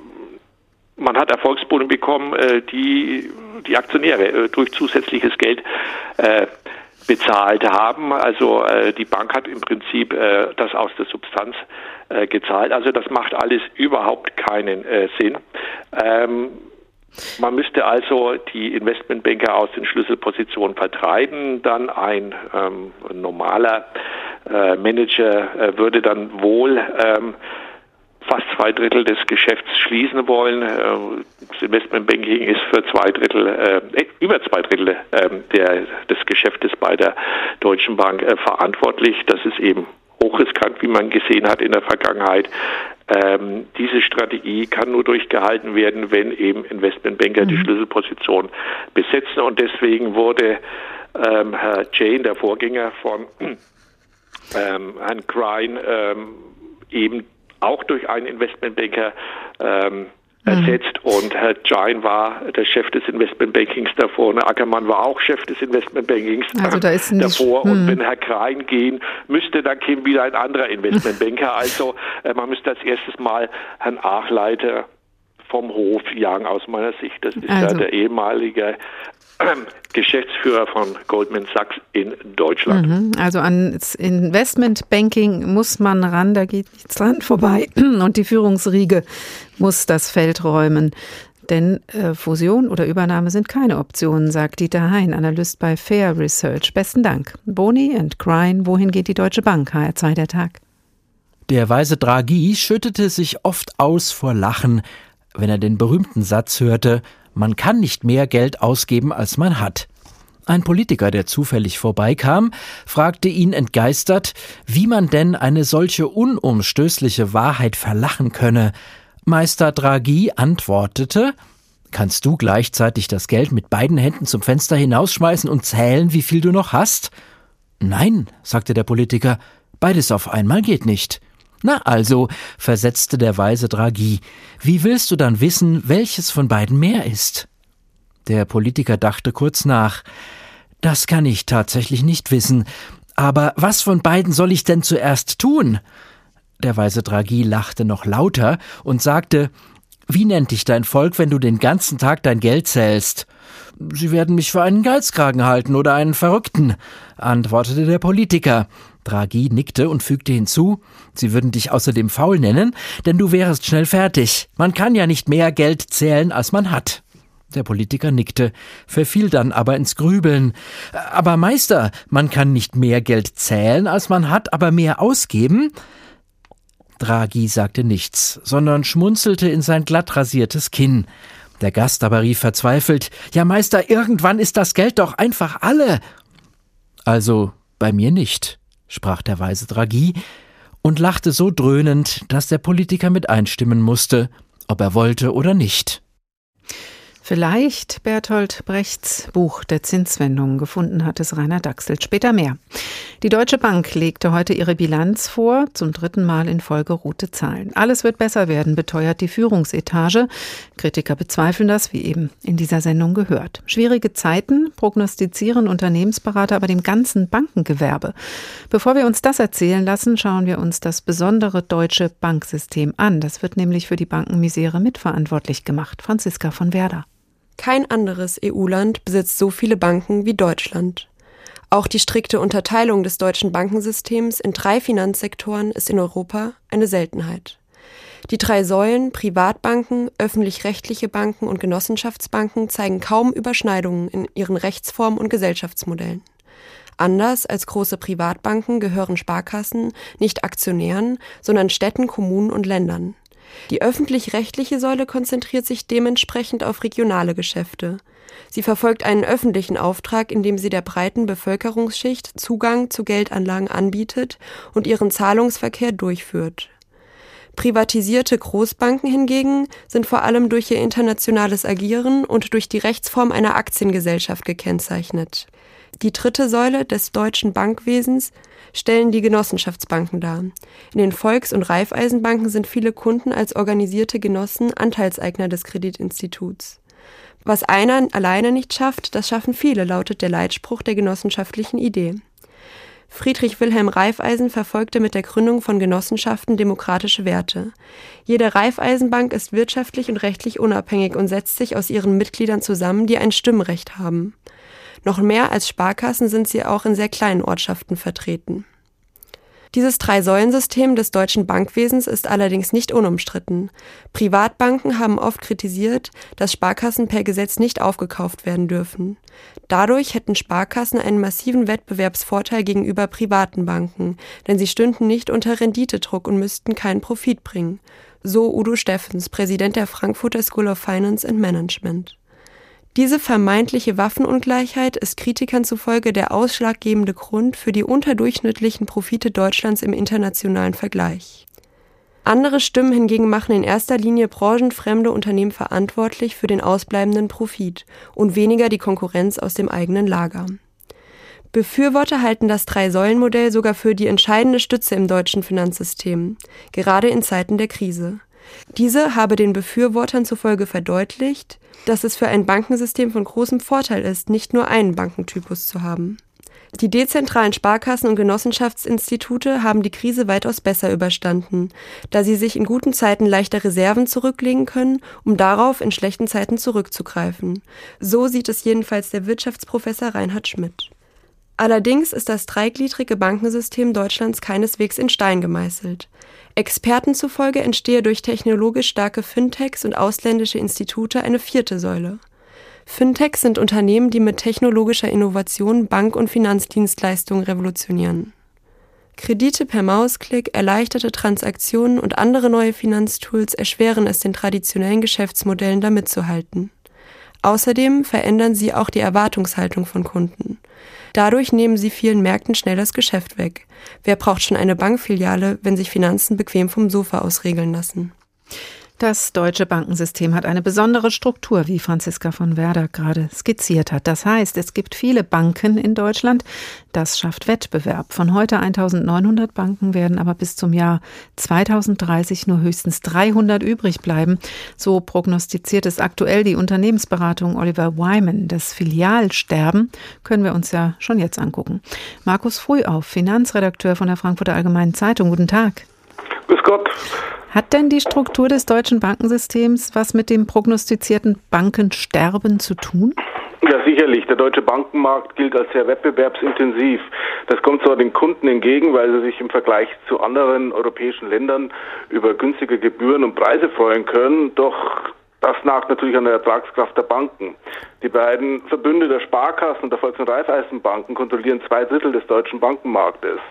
man hat Erfolgsboni bekommen, äh, die die Aktionäre äh, durch zusätzliches Geld äh, bezahlt haben. Also äh, die Bank hat im Prinzip äh, das aus der Substanz äh, gezahlt. Also das macht alles überhaupt keinen äh, Sinn. Ähm, man müsste also die Investmentbanker aus den Schlüsselpositionen vertreiben. Dann ein ähm, normaler äh, Manager äh, würde dann wohl ähm, fast zwei Drittel des Geschäfts schließen wollen. Das Investmentbanking ist für zwei Drittel, äh, über zwei Drittel äh, der, des Geschäftes bei der Deutschen Bank äh, verantwortlich. Das ist eben hochriskant, wie man gesehen hat in der Vergangenheit. Ähm, diese Strategie kann nur durchgehalten werden, wenn eben Investmentbanker mhm. die Schlüsselposition besetzen. Und deswegen wurde ähm, Herr Jane, der Vorgänger von ähm, Herrn Krein, ähm, eben auch durch einen Investmentbanker ähm, ersetzt und Herr Jain war der Chef des Investmentbankings davor. Und Ackermann war auch Chef des Investmentbankings also da ist nicht, davor. hm. Und wenn Herr Krein gehen müsste, dann käme wieder ein anderer Investmentbanker. Also äh, man müsste als erstes mal Herrn Achleiter vom Hof jagen aus meiner Sicht. Das ist also. ja der ehemalige Geschäftsführer von Goldman Sachs in Deutschland. Also ans Investmentbanking muss man ran, da geht nichts dran vorbei. Und die Führungsriege muss das Feld räumen. Denn äh, Fusion oder Übernahme sind keine Optionen, sagt Dieter Hein, Analyst bei Fair Research. Besten Dank. Boni and Krein, wohin geht die Deutsche Bank? H R zwei der Tag. Der weise Draghi schüttete sich oft aus vor Lachen, wenn er den berühmten Satz hörte: Man kann nicht mehr Geld ausgeben, als man hat. Ein Politiker, der zufällig vorbeikam, fragte ihn entgeistert, wie man denn eine solche unumstößliche Wahrheit verlachen könne. Meister Draghi antwortete: Kannst du gleichzeitig das Geld mit beiden Händen zum Fenster hinausschmeißen und zählen, wie viel du noch hast? Nein, sagte der Politiker, beides auf einmal geht nicht. Na also, versetzte der weise Draghi, wie willst du dann wissen, welches von beiden mehr ist? Der Politiker dachte kurz nach. Das kann ich tatsächlich nicht wissen. Aber was von beiden soll ich denn zuerst tun? Der weise Draghi lachte noch lauter und sagte: Wie nennt dich dein Volk, wenn du den ganzen Tag dein Geld zählst? Sie werden mich für einen Geizkragen halten oder einen Verrückten, antwortete der Politiker. Draghi nickte und fügte hinzu: Sie würden dich außerdem faul nennen, denn du wärest schnell fertig. Man kann ja nicht mehr Geld zählen, als man hat. Der Politiker nickte, verfiel dann aber ins Grübeln. Aber Meister, man kann nicht mehr Geld zählen, als man hat, aber mehr ausgeben? Draghi sagte nichts, sondern schmunzelte in sein glatt rasiertes Kinn. Der Gast aber rief verzweifelt: Ja, Meister, irgendwann ist das Geld doch einfach alle. Also bei mir nicht, sprach der weise Draghi und lachte so dröhnend, dass der Politiker mit einstimmen musste, ob er wollte oder nicht. Vielleicht Bertolt Brechts Buch der Zinswendung, gefunden hat es Rainer Dachselt. Später mehr. Die Deutsche Bank legte heute ihre Bilanz vor, zum dritten Mal in Folge rote Zahlen. Alles wird besser werden, beteuert die Führungsetage. Kritiker bezweifeln das, wie eben in dieser Sendung gehört. Schwierige Zeiten prognostizieren Unternehmensberater aber dem ganzen Bankengewerbe. Bevor wir uns das erzählen lassen, schauen wir uns das besondere deutsche Banksystem an. Das wird nämlich für die Bankenmisere mitverantwortlich gemacht. Franziska von Werder. Kein anderes E U-Land besitzt so viele Banken wie Deutschland. Auch die strikte Unterteilung des deutschen Bankensystems in drei Finanzsektoren ist in Europa eine Seltenheit. Die drei Säulen Privatbanken, öffentlich-rechtliche Banken und Genossenschaftsbanken zeigen kaum Überschneidungen in ihren Rechtsformen und Gesellschaftsmodellen. Anders als große Privatbanken gehören Sparkassen nicht Aktionären, sondern Städten, Kommunen und Ländern. Die öffentlich-rechtliche Säule konzentriert sich dementsprechend auf regionale Geschäfte. Sie verfolgt einen öffentlichen Auftrag, indem sie der breiten Bevölkerungsschicht Zugang zu Geldanlagen anbietet und ihren Zahlungsverkehr durchführt. Privatisierte Großbanken hingegen sind vor allem durch ihr internationales Agieren und durch die Rechtsform einer Aktiengesellschaft gekennzeichnet. Die dritte Säule des deutschen Bankwesens stellen die Genossenschaftsbanken dar. In den Volks- und Raiffeisenbanken sind viele Kunden als organisierte Genossen Anteilseigner des Kreditinstituts. Was einer alleine nicht schafft, das schaffen viele, lautet der Leitspruch der genossenschaftlichen Idee. Friedrich Wilhelm Raiffeisen verfolgte mit der Gründung von Genossenschaften demokratische Werte. Jede Raiffeisenbank ist wirtschaftlich und rechtlich unabhängig und setzt sich aus ihren Mitgliedern zusammen, die ein Stimmrecht haben. Noch mehr als Sparkassen sind sie auch in sehr kleinen Ortschaften vertreten. Dieses Drei-Säulen-System des deutschen Bankwesens ist allerdings nicht unumstritten. Privatbanken haben oft kritisiert, dass Sparkassen per Gesetz nicht aufgekauft werden dürfen. Dadurch hätten Sparkassen einen massiven Wettbewerbsvorteil gegenüber privaten Banken, denn sie stünden nicht unter Renditedruck und müssten keinen Profit bringen. So Udo Steffens, Präsident der Frankfurter School of Finance and Management. Diese vermeintliche Waffenungleichheit ist Kritikern zufolge der ausschlaggebende Grund für die unterdurchschnittlichen Profite Deutschlands im internationalen Vergleich. Andere Stimmen hingegen machen in erster Linie branchenfremde Unternehmen verantwortlich für den ausbleibenden Profit und weniger die Konkurrenz aus dem eigenen Lager. Befürworter halten das Drei-Säulen-Modell sogar für die entscheidende Stütze im deutschen Finanzsystem, gerade in Zeiten der Krise. Diese habe den Befürwortern zufolge verdeutlicht, dass es für ein Bankensystem von großem Vorteil ist, nicht nur einen Bankentypus zu haben. Die dezentralen Sparkassen und Genossenschaftsinstitute haben die Krise weitaus besser überstanden, da sie sich in guten Zeiten leichter Reserven zurücklegen können, um darauf in schlechten Zeiten zurückzugreifen. So sieht es jedenfalls der Wirtschaftsprofessor Reinhard Schmidt. Allerdings ist das dreigliedrige Bankensystem Deutschlands keineswegs in Stein gemeißelt. Experten zufolge entstehe durch technologisch starke Fintechs und ausländische Institute eine vierte Säule. Fintechs sind Unternehmen, die mit technologischer Innovation Bank- und Finanzdienstleistungen revolutionieren. Kredite per Mausklick, erleichterte Transaktionen und andere neue Finanztools erschweren es den traditionellen Geschäftsmodellen, da mitzuhalten. Außerdem verändern sie auch die Erwartungshaltung von Kunden. Dadurch nehmen sie vielen Märkten schnell das Geschäft weg. Wer braucht schon eine Bankfiliale, wenn sich Finanzen bequem vom Sofa aus regeln lassen? Das deutsche Bankensystem hat eine besondere Struktur, wie Franziska von Werder gerade skizziert hat. Das heißt, es gibt viele Banken in Deutschland. Das schafft Wettbewerb. Von heute eintausendneunhundert Banken werden aber bis zum Jahr zweitausenddreißig nur höchstens dreihundert übrig bleiben. So prognostiziert es aktuell die Unternehmensberatung Oliver Wyman. Das Filialsterben können wir uns ja schon jetzt angucken. Markus Frühauf, Finanzredakteur von der Frankfurter Allgemeinen Zeitung. Guten Tag. Grüß Gott. Hat denn die Struktur des deutschen Bankensystems was mit dem prognostizierten Bankensterben zu tun? Ja, sicherlich. Der deutsche Bankenmarkt gilt als sehr wettbewerbsintensiv. Das kommt zwar den Kunden entgegen, weil sie sich im Vergleich zu anderen europäischen Ländern über günstige Gebühren und Preise freuen können, doch das nagt natürlich an der Ertragskraft der Banken. Die beiden Verbünde der Sparkassen und der Volks- und Raiffeisenbanken kontrollieren zwei Drittel des deutschen Bankenmarktes.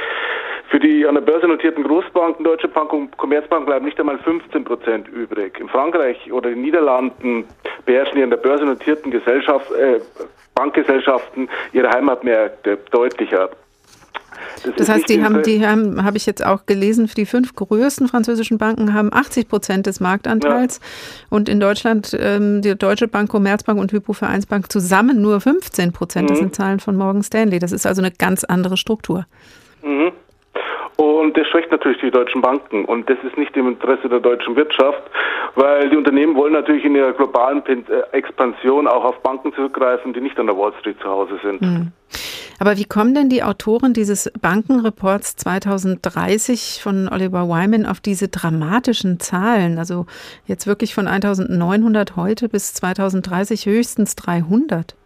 Für die an der Börse notierten Großbanken, Deutsche Bank und Commerzbank, bleiben nicht einmal fünfzehn Prozent übrig. In Frankreich oder den Niederlanden beherrschen die an der Börse notierten Gesellschaft, äh, Bankgesellschaften ihre Heimatmärkte deutlicher. Das, das heißt, die haben, die haben, habe ich jetzt auch gelesen, die fünf größten französischen Banken haben achtzig Prozent des Marktanteils. Ja. Und in Deutschland ähm, die Deutsche Bank, Commerzbank und Hypo-Vereinsbank zusammen nur fünfzehn Prozent. Mhm. Das sind Zahlen von Morgan Stanley. Das ist also eine ganz andere Struktur. Mhm. Und das schwächt natürlich die deutschen Banken. Und das ist nicht im Interesse der deutschen Wirtschaft, weil die Unternehmen wollen natürlich in ihrer globalen Expansion auch auf Banken zurückgreifen, die nicht an der Wall Street zu Hause sind. Mhm. Aber wie kommen denn die Autoren dieses Bankenreports zweitausenddreißig von Oliver Wyman auf diese dramatischen Zahlen? Also jetzt wirklich von eintausendneunhundert heute bis zweitausenddreißig höchstens dreihundert.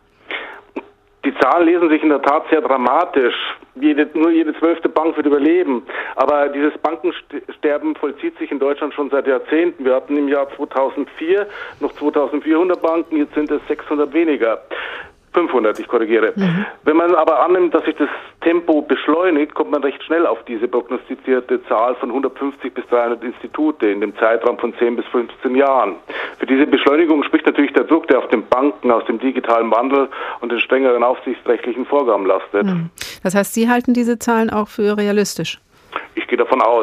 Die Zahlen lesen sich in der Tat sehr dramatisch. Jede, nur jede zwölfte Bank wird überleben. Aber dieses Bankensterben vollzieht sich in Deutschland schon seit Jahrzehnten. Wir hatten im Jahr zweitausendvier noch zweitausendvierhundert Banken, jetzt sind es sechshundert weniger. fünfhundert, ich korrigiere. Mhm. Wenn man aber annimmt, dass sich das Tempo beschleunigt, kommt man recht schnell auf diese prognostizierte Zahl von hundertfünfzig bis dreihundert Institute in dem Zeitraum von zehn bis fünfzehn Jahren. Für diese Beschleunigung spricht natürlich der Druck, der auf den Banken aus dem digitalen Wandel und den strengeren aufsichtsrechtlichen Vorgaben lastet. Mhm. Das heißt, Sie halten diese Zahlen auch für realistisch? Ich gehe davon aus.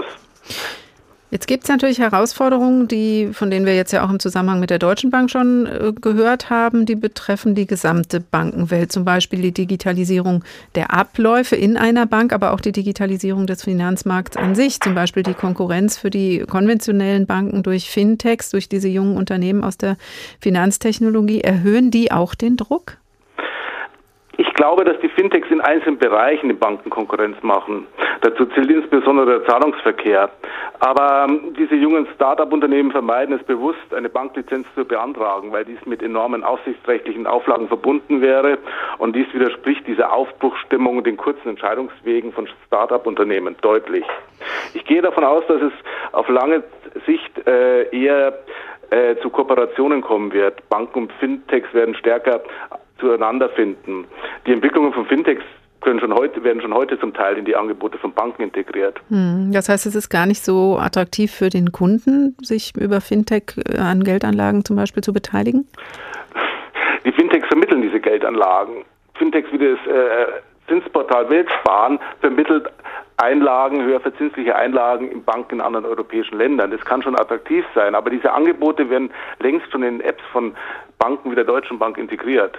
Jetzt gibt es natürlich Herausforderungen, die, von denen wir jetzt ja auch im Zusammenhang mit der Deutschen Bank schon äh, gehört haben, die betreffen die gesamte Bankenwelt, zum Beispiel die Digitalisierung der Abläufe in einer Bank, aber auch die Digitalisierung des Finanzmarkts an sich, zum Beispiel die Konkurrenz für die konventionellen Banken durch Fintechs, durch diese jungen Unternehmen aus der Finanztechnologie. Erhöhen die auch den Druck? Ich glaube, dass die Fintechs in einzelnen Bereichen die Banken Konkurrenz machen. Dazu zählt insbesondere der Zahlungsverkehr. Aber diese jungen Start-up-Unternehmen vermeiden es bewusst, eine Banklizenz zu beantragen, weil dies mit enormen aufsichtsrechtlichen Auflagen verbunden wäre. Und dies widerspricht dieser Aufbruchsstimmung und den kurzen Entscheidungswegen von Start-up-Unternehmen deutlich. Ich gehe davon aus, dass es auf lange Sicht äh, eher äh, zu Kooperationen kommen wird. Banken und Fintechs werden stärker zueinander finden. Die Entwicklungen von Fintechs können schon heute, werden schon heute zum Teil in die Angebote von Banken integriert. Das heißt, es ist gar nicht so attraktiv für den Kunden, sich über Fintech an Geldanlagen zum Beispiel zu beteiligen? Die Fintechs vermitteln diese Geldanlagen. Fintechs wie das äh, Zinsportal Weltsparen vermittelt Einlagen, höher verzinsliche Einlagen in Banken in anderen europäischen Ländern. Das kann schon attraktiv sein, aber diese Angebote werden längst schon in Apps von Banken wie der Deutschen Bank integriert.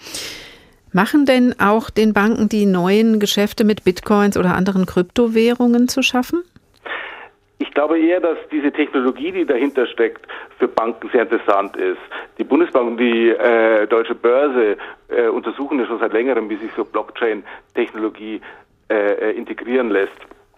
Machen denn auch den Banken die neuen Geschäfte mit Bitcoins oder anderen Kryptowährungen zu schaffen? Ich glaube eher, dass diese Technologie, die dahinter steckt, für Banken sehr interessant ist. Die Bundesbank und die äh, Deutsche Börse äh, untersuchen ja schon seit längerem, wie sich so Blockchain-Technologie äh, integrieren lässt.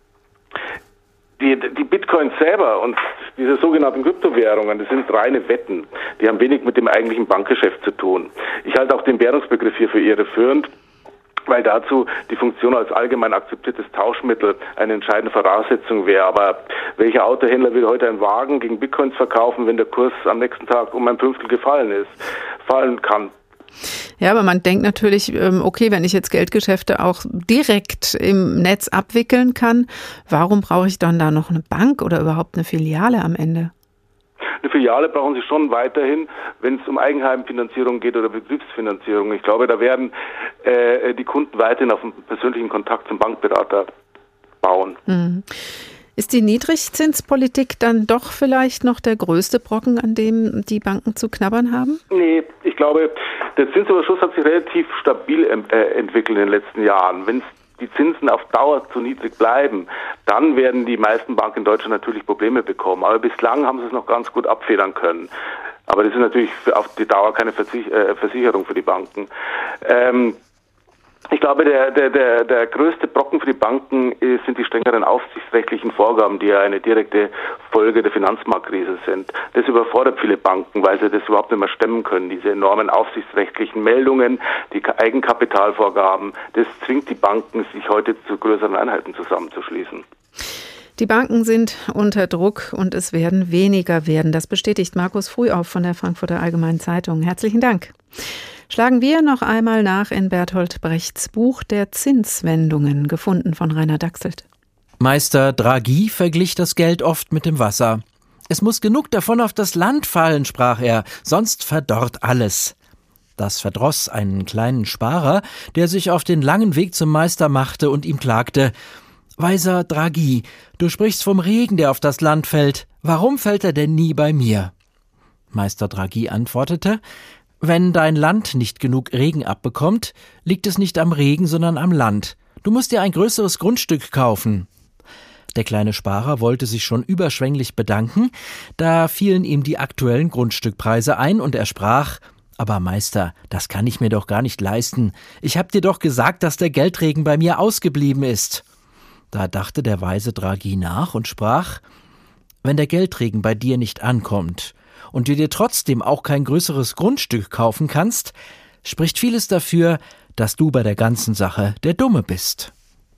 Die, die Bitcoins selber und diese sogenannten Kryptowährungen, das sind reine Wetten. Die haben wenig mit dem eigentlichen Bankgeschäft zu tun. Ich halte auch den Währungsbegriff hier für irreführend, weil dazu die Funktion als allgemein akzeptiertes Tauschmittel eine entscheidende Voraussetzung wäre. Aber welcher Autohändler will heute einen Wagen gegen Bitcoins verkaufen, wenn der Kurs am nächsten Tag um ein Fünftel gefallen ist, fallen kann? Ja, aber man denkt natürlich, okay, wenn ich jetzt Geldgeschäfte auch direkt im Netz abwickeln kann, warum brauche ich dann da noch eine Bank oder überhaupt eine Filiale am Ende? Eine Filiale brauchen Sie schon weiterhin, wenn es um Eigenheimfinanzierung geht oder Betriebsfinanzierung. Ich glaube, da werden äh, die Kunden weiterhin auf einen persönlichen Kontakt zum Bankberater bauen. Mhm. Ist die Niedrigzinspolitik dann doch vielleicht noch der größte Brocken, an dem die Banken zu knabbern haben? Nee, ich glaube, der Zinsüberschuss hat sich relativ stabil äh, entwickelt in den letzten Jahren. Wenn die Zinsen auf Dauer zu niedrig bleiben, dann werden die meisten Banken in Deutschland natürlich Probleme bekommen. Aber bislang haben sie es noch ganz gut abfedern können. Aber das ist natürlich auf die Dauer keine Versicherung für die Banken. Ähm, ich glaube, der, der, der, der größte Brocken für die Banken ist, sind die strengeren aufsichtsrechtlichen Vorgaben, die ja eine direkte Folge der Finanzmarktkrise sind. Das überfordert viele Banken, weil sie das überhaupt nicht mehr stemmen können. Diese enormen aufsichtsrechtlichen Meldungen, die Eigenkapitalvorgaben, das zwingt die Banken, sich heute zu größeren Einheiten zusammenzuschließen. Die Banken sind unter Druck und es werden weniger werden. Das bestätigt Markus Frühauf von der Frankfurter Allgemeinen Zeitung. Herzlichen Dank. Schlagen wir noch einmal nach in Bertolt Brechts Buch der Zinswendungen, gefunden von Rainer Dachselt. Meister Draghi verglich das Geld oft mit dem Wasser. Es muss genug davon auf das Land fallen, sprach er, sonst verdorrt alles. Das verdross einen kleinen Sparer, der sich auf den langen Weg zum Meister machte und ihm klagte: »Weiser Draghi, du sprichst vom Regen, der auf das Land fällt. Warum fällt er denn nie bei mir?« Meister Draghi antwortete: »Wenn dein Land nicht genug Regen abbekommt, liegt es nicht am Regen, sondern am Land. Du musst dir ein größeres Grundstück kaufen.« Der kleine Sparer wollte sich schon überschwänglich bedanken, da fielen ihm die aktuellen Grundstückpreise ein und er sprach: »Aber Meister, das kann ich mir doch gar nicht leisten. Ich hab dir doch gesagt, dass der Geldregen bei mir ausgeblieben ist.« Da dachte der weise Draghi nach und sprach: »Wenn der Geldregen bei dir nicht ankommt und du dir trotzdem auch kein größeres Grundstück kaufen kannst, spricht vieles dafür, dass du bei der ganzen Sache der Dumme bist.«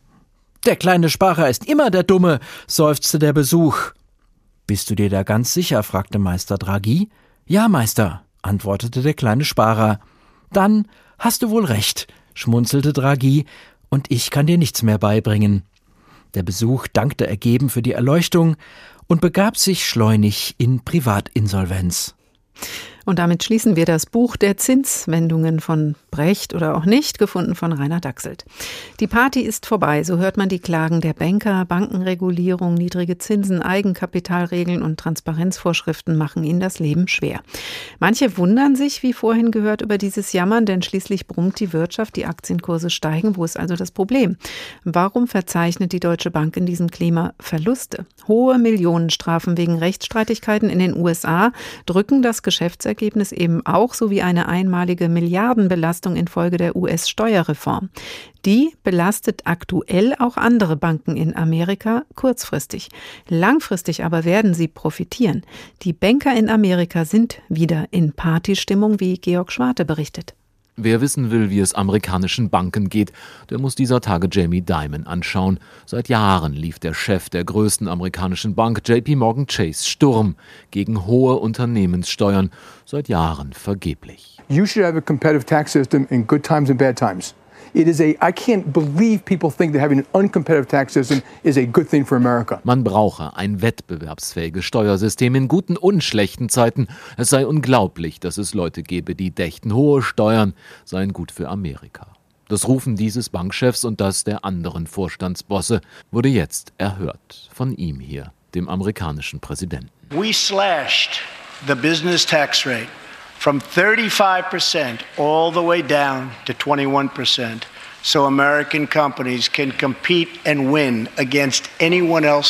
»Der kleine Sparer ist immer der Dumme«, seufzte der Besuch. »Bist du dir da ganz sicher?« fragte Meister Draghi. »Ja, Meister«, antwortete der kleine Sparer. »Dann hast du wohl recht«, schmunzelte Draghi, »und ich kann dir nichts mehr beibringen.« Der Besuch dankte ergeben für die Erleuchtung und begab sich schleunig in Privatinsolvenz. Und damit schließen wir das Buch der Zinswendungen von Brecht oder auch nicht, gefunden von Rainer Dachselt. Die Party ist vorbei, so hört man die Klagen der Banker. Bankenregulierung, niedrige Zinsen, Eigenkapitalregeln und Transparenzvorschriften machen ihnen das Leben schwer. Manche wundern sich, wie vorhin gehört, über dieses Jammern, denn schließlich brummt die Wirtschaft, die Aktienkurse steigen. Wo ist also das Problem? Warum verzeichnet die Deutsche Bank in diesem Klima Verluste? Hohe Millionenstrafen wegen Rechtsstreitigkeiten in den U S A drücken das Geschäftsergebnis eben auch, sowie eine einmalige Milliardenbelastung infolge der U S-Steuerreform. Die belastet aktuell auch andere Banken in Amerika kurzfristig. Langfristig aber werden sie profitieren. Die Banker in Amerika sind wieder in Partystimmung, wie Georg Schwarte berichtet. Wer wissen will, wie es amerikanischen Banken geht, der muss dieser Tage Jamie Dimon anschauen. Seit Jahren lief der Chef der größten amerikanischen Bank, J P Morgan Chase, Sturm gegen hohe Unternehmenssteuern. Seit Jahren vergeblich. You should have a competitive tax system in good times and bad times. It is a, I can't believe people think that having an uncompetitive tax system is a good thing for America. Man brauche ein wettbewerbsfähiges Steuersystem in guten und schlechten Zeiten. Es sei unglaublich, dass es Leute gäbe, die dächten, hohe Steuern seien gut für Amerika. Das Rufen dieses Bankchefs und das der anderen Vorstandsbosse wurde jetzt erhört. Von ihm hier, dem amerikanischen Präsidenten. We slashed the business tax rate from thirty-five percent all the way down to twenty-one percent, so American companies can compete and win against anyone else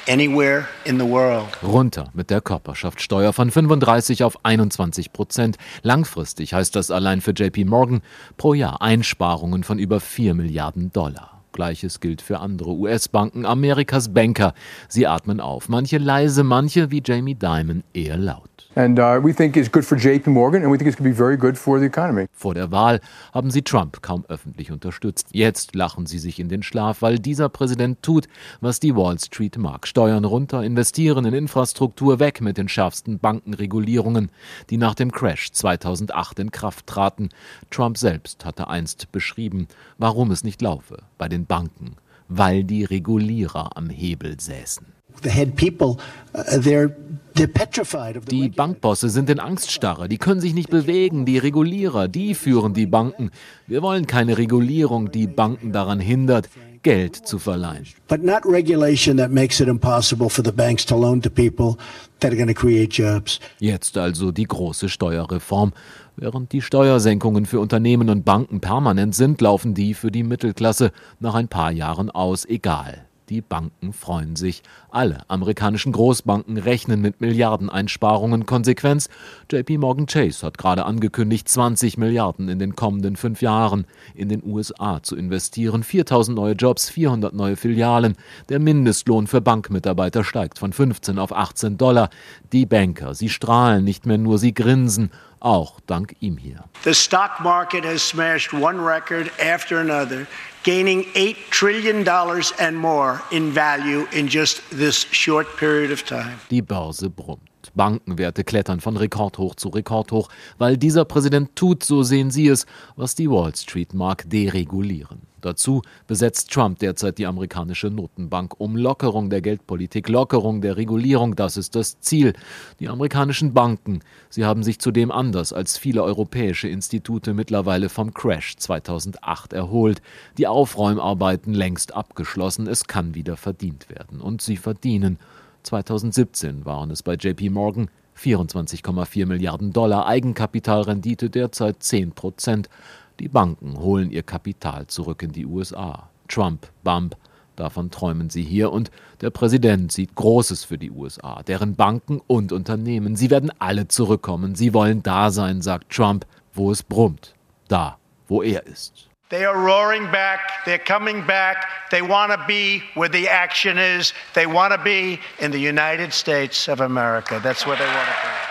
anywhere in the world. Runter mit der Körperschaftssteuer von fünfunddreißig auf einundzwanzig Prozent. Langfristig heißt das allein für J P Morgan pro Jahr Einsparungen von über vier Milliarden Dollar. Gleiches gilt für andere U S-Banken, Amerikas Banker. Sie atmen auf, manche leise, manche wie Jamie Dimon eher laut. And uh, we think it's good for J P Morgan and we think it's going to be very good for the economy. Vor der Wahl haben sie Trump kaum öffentlich unterstützt. Jetzt lachen sie sich in den Schlaf, weil dieser Präsident tut, was die Wall Street mag. Steuern runter, investieren in Infrastruktur, weg mit den schärfsten Bankenregulierungen, die nach dem Crash zweitausendacht in Kraft traten. Trump selbst hatte einst beschrieben, warum es nicht laufe bei den Banken, weil die Regulierer am Hebel säßen. Die Bankbosse sind in Angststarre, die können sich nicht bewegen, die Regulierer, die führen die Banken. Wir wollen keine Regulierung, die Banken daran hindert, Geld zu verleihen. But not regulation that makes it impossible for the banks to loan to people that are going to create jobs. Jetzt also die große Steuerreform. Während die Steuersenkungen für Unternehmen und Banken permanent sind, laufen die für die Mittelklasse nach ein paar Jahren aus, egal. Die Banken freuen sich. Alle amerikanischen Großbanken rechnen mit Milliardeneinsparungen. Konsequenz: J P Morgan Chase hat gerade angekündigt, zwanzig Milliarden in den kommenden fünf Jahren in den U S A zu investieren. viertausend neue Jobs, vierhundert neue Filialen. Der Mindestlohn für Bankmitarbeiter steigt von fünfzehn auf achtzehn Dollar. Die Banker, sie strahlen nicht mehr nur, sie grinsen. Auch dank ihm hier. The stock market has smashed one record after another, gaining eight trillion dollars and more in value in just this short period of time. Die Börse brummt. Bankenwerte klettern von Rekordhoch zu Rekordhoch, weil dieser Präsident tut, so sehen Sie es, was die Wall Street mag, deregulieren. Dazu besetzt Trump derzeit die amerikanische Notenbank um. Lockerung der Geldpolitik, Lockerung der Regulierung, das ist das Ziel. Die amerikanischen Banken, sie haben sich zudem anders als viele europäische Institute mittlerweile vom Crash zweitausendacht erholt. Die Aufräumarbeiten längst abgeschlossen, es kann wieder verdient werden. Und sie verdienen. zweitausendsiebzehn waren es bei J P Morgan vierundzwanzig Komma vier Milliarden Dollar, Eigenkapitalrendite derzeit zehn Prozent. Die Banken holen ihr Kapital zurück in die U S A. Trump, Bump, davon träumen sie hier. Und der Präsident sieht Großes für die U S A, deren Banken und Unternehmen. Sie werden alle zurückkommen. Sie wollen da sein, sagt Trump, wo es brummt. Da, wo er ist. They are roaring back. They're coming back. They want to be where the action is. They want to be in the United States of America. That's where they want to be.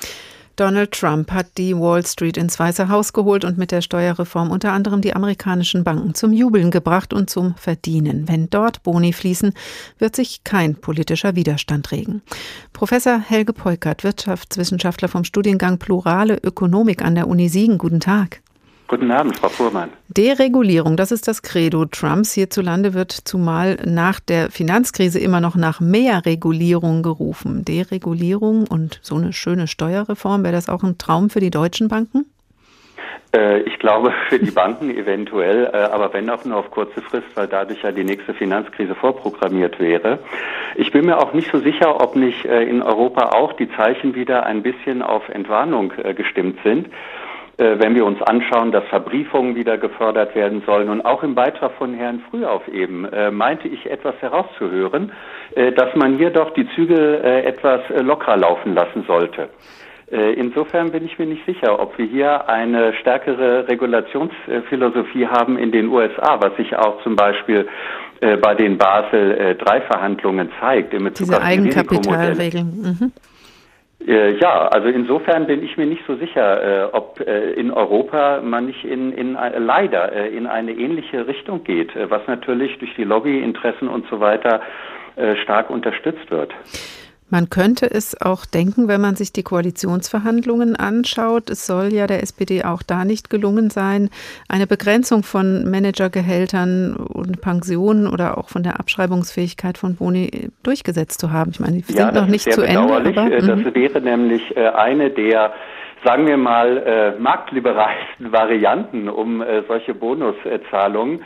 Donald Trump hat die Wall Street ins Weiße Haus geholt und mit der Steuerreform unter anderem die amerikanischen Banken zum Jubeln gebracht und zum Verdienen. Wenn dort Boni fließen, wird sich kein politischer Widerstand regen. Professor Helge Peukert, Wirtschaftswissenschaftler vom Studiengang Plurale Ökonomik an der Uni Siegen. Guten Tag. Guten Abend, Frau Fuhrmann. Deregulierung, das ist das Credo Trumps. Hierzulande wird zumal nach der Finanzkrise immer noch nach mehr Regulierung gerufen. Deregulierung und so eine schöne Steuerreform, wäre das auch ein Traum für die deutschen Banken? Äh, ich glaube für die Banken eventuell, äh, aber wenn auch nur auf kurze Frist, weil dadurch ja die nächste Finanzkrise vorprogrammiert wäre. Ich bin mir auch nicht so sicher, ob nicht äh, in Europa auch die Zeichen wieder ein bisschen auf Entwarnung äh, gestimmt sind. Wenn wir uns anschauen, dass Verbriefungen wieder gefördert werden sollen. Und auch im Beitrag von Herrn Frühauf eben äh, meinte ich etwas herauszuhören, äh, dass man hier doch die Zügel äh, etwas äh, lockerer laufen lassen sollte. Äh, insofern bin ich mir nicht sicher, ob wir hier eine stärkere Regulationsphilosophie haben in den U S A, was sich auch zum Beispiel äh, bei den Basel drei Verhandlungen zeigt. In Bezug Diese auf die Eigenkapitalregeln. Mhm. Ja, also insofern bin ich mir nicht so sicher, äh, ob äh, in Europa man nicht in, in äh, leider äh, in eine ähnliche Richtung geht, äh, was natürlich durch die Lobbyinteressen und so weiter äh, stark unterstützt wird. Man könnte es auch denken, wenn man sich die Koalitionsverhandlungen anschaut. Es soll ja der S P D auch da nicht gelungen sein, eine Begrenzung von Managergehältern und Pensionen oder auch von der Abschreibungsfähigkeit von Boni durchgesetzt zu haben. Ich meine, die sind ja, noch nicht zu Ende. Aber, das mhm. wäre nämlich eine der, sagen wir mal, marktliberalsten Varianten um solche Bonuszahlungen.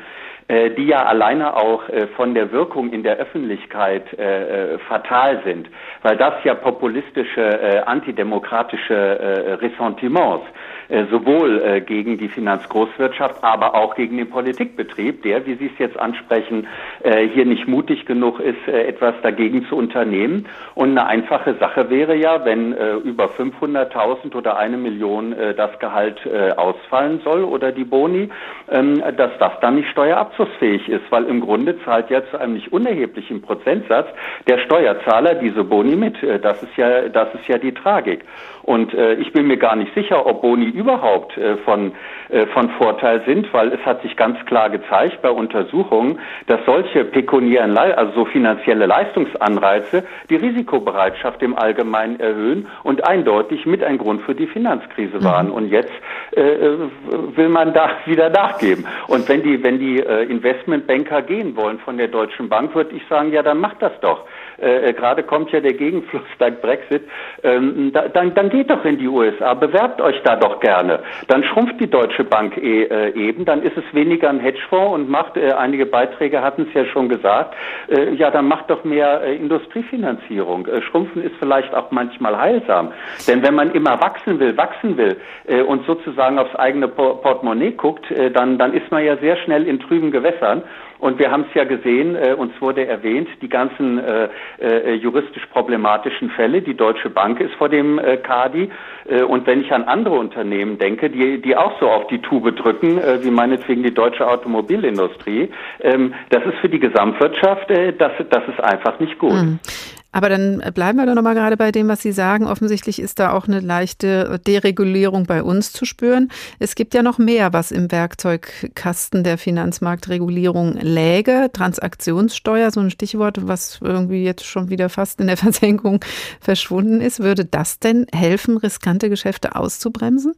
die ja alleine auch von der Wirkung in der Öffentlichkeit äh, fatal sind, weil das ja populistische, äh, antidemokratische äh, Ressentiments äh, sowohl äh, gegen die Finanzgroßwirtschaft, aber auch gegen den Politikbetrieb, der, wie Sie es jetzt ansprechen, äh, hier nicht mutig genug ist, äh, etwas dagegen zu unternehmen. Und eine einfache Sache wäre ja, wenn äh, über fünfhunderttausend oder eine Million äh, das Gehalt äh, ausfallen soll oder die Boni, ähm, dass das dann nicht steuerabzugsfähig ist, weil im Grunde zahlt ja zu einem nicht unerheblichen Prozentsatz der Steuerzahler diese Boni mit. Das ist ja, das ist ja die Tragik. Und äh, ich bin mir gar nicht sicher, ob Boni überhaupt äh, von, äh, von Vorteil sind, weil es hat sich ganz klar gezeigt bei Untersuchungen, dass solche pekuniären, also so finanzielle Leistungsanreize die Risikobereitschaft im Allgemeinen erhöhen und eindeutig mit ein Grund für die Finanzkrise waren. Mhm. Und jetzt äh, will man da wieder nachgeben. Und wenn die, wenn die äh, Investmentbanker gehen wollen von der Deutschen Bank, würde ich sagen, ja, dann macht das doch. Äh, gerade kommt ja der Gegenfluss dank Brexit, ähm, da, dann, dann geht doch in die U S A, bewerbt euch da doch gerne. Dann schrumpft die Deutsche Bank eh, äh, eben, dann ist es weniger ein Hedgefonds und macht, äh, einige Beiträge hatten es ja schon gesagt, äh, ja, dann macht doch mehr äh, Industriefinanzierung. Äh, Schrumpfen ist vielleicht auch manchmal heilsam, denn wenn man immer wachsen will, wachsen will äh, und sozusagen aufs eigene Portemonnaie guckt, äh, dann, dann ist man ja sehr schnell in trüben Gewässern. Und wir haben es ja gesehen, äh, uns wurde erwähnt, die ganzen äh, äh, juristisch problematischen Fälle. Die Deutsche Bank ist vor dem äh, Kadi. Äh, und wenn ich an andere Unternehmen denke, die, die auch so auf die Tube drücken, äh, wie meinetwegen die deutsche Automobilindustrie, ähm, das ist für die Gesamtwirtschaft, äh, das, das ist einfach nicht gut. Mhm. Aber dann bleiben wir doch nochmal gerade bei dem, was Sie sagen. Offensichtlich ist da auch eine leichte Deregulierung bei uns zu spüren. Es gibt ja noch mehr, was im Werkzeugkasten der Finanzmarktregulierung läge. Transaktionssteuer, so ein Stichwort, was irgendwie jetzt schon wieder fast in der Versenkung verschwunden ist. Würde das denn helfen, riskante Geschäfte auszubremsen?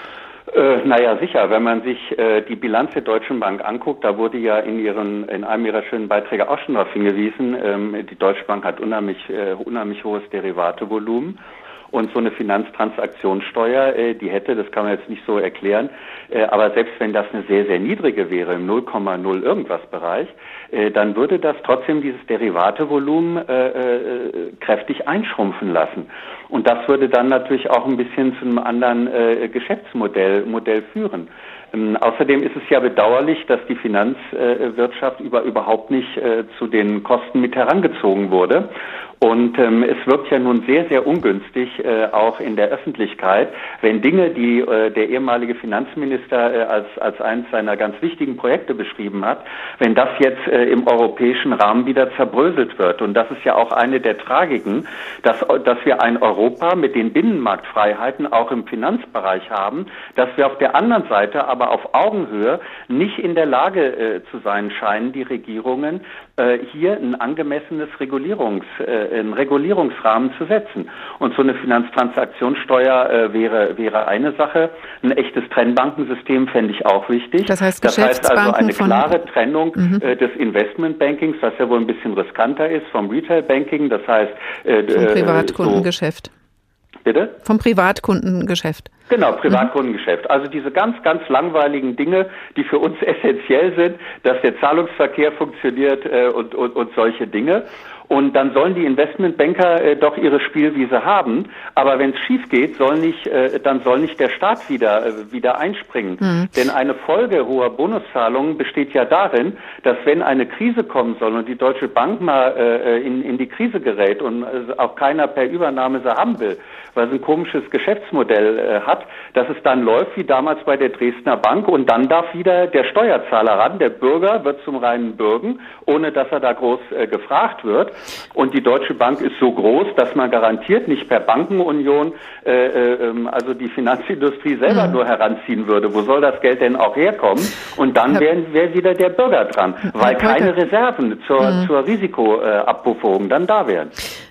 Äh, naja, sicher. Wenn man sich äh, die Bilanz der Deutschen Bank anguckt, da wurde ja in ihren in einem ihrer schönen Beiträge auch schon darauf hingewiesen, ähm, die Deutsche Bank hat unheimlich, äh, unheimlich hohes Derivatevolumen. Und so eine Finanztransaktionssteuer, äh, die hätte, das kann man jetzt nicht so erklären, äh, aber selbst wenn das eine sehr, sehr niedrige wäre, im null Komma null irgendwas Bereich, äh, dann würde das trotzdem dieses Derivatevolumen äh, äh, kräftig einschrumpfen lassen. Und das würde dann natürlich auch ein bisschen zu einem anderen äh, Geschäftsmodell Modell führen. Ähm, außerdem ist es ja bedauerlich, dass die Finanzwirtschaft äh, über, überhaupt nicht äh, zu den Kosten mit herangezogen wurde. Und ähm, es wirkt ja nun sehr, sehr ungünstig, äh, auch in der Öffentlichkeit, wenn Dinge, die äh, der ehemalige Finanzminister äh, als, als eines seiner ganz wichtigen Projekte beschrieben hat, wenn das jetzt äh, im europäischen Rahmen wieder zerbröselt wird. Und das ist ja auch eine der Tragiken, dass, dass wir ein Europa mit den Binnenmarktfreiheiten auch im Finanzbereich haben, dass wir auf der anderen Seite aber auf Augenhöhe nicht in der Lage äh, zu sein scheinen, die Regierungen äh, hier ein angemessenes Regulierungs äh, einen Regulierungsrahmen zu setzen. Und so eine Finanztransaktionssteuer äh, wäre wäre eine Sache. Ein echtes Trennbankensystem fände ich auch wichtig. Das heißt, das heißt also eine klare von Trennung mhm. äh, des Investmentbankings, was ja wohl ein bisschen riskanter ist, vom Retailbanking. Das heißt äh, vom Privatkundengeschäft. So, bitte? Vom Privatkundengeschäft. Genau, Privatkundengeschäft. Also diese ganz, ganz langweiligen Dinge, die für uns essentiell sind, dass der Zahlungsverkehr funktioniert äh, und, und, und solche Dinge. Und dann sollen die Investmentbanker äh, doch ihre Spielwiese haben. Aber wenn es schief geht, soll nicht, äh, dann soll nicht der Staat wieder, äh, wieder einspringen. Mhm. Denn eine Folge hoher Bonuszahlungen besteht ja darin, dass wenn eine Krise kommen soll und die Deutsche Bank mal äh, in, in die Krise gerät und äh, auch keiner per Übernahme sie haben will, weil sie ein komisches Geschäftsmodell äh, hat, dass es dann läuft wie damals bei der Dresdner Bank und dann darf wieder der Steuerzahler ran. Der Bürger wird zum reinen Bürgen, ohne dass er da groß äh, gefragt wird. Und die Deutsche Bank ist so groß, dass man garantiert nicht per Bankenunion äh, äh, also die Finanzindustrie selber mhm. nur heranziehen würde. Wo soll das Geld denn auch herkommen? Und dann wäre wär wieder der Bürger dran, weil keine Reserven zur, mhm. zur Risikoabpufferung dann da wären.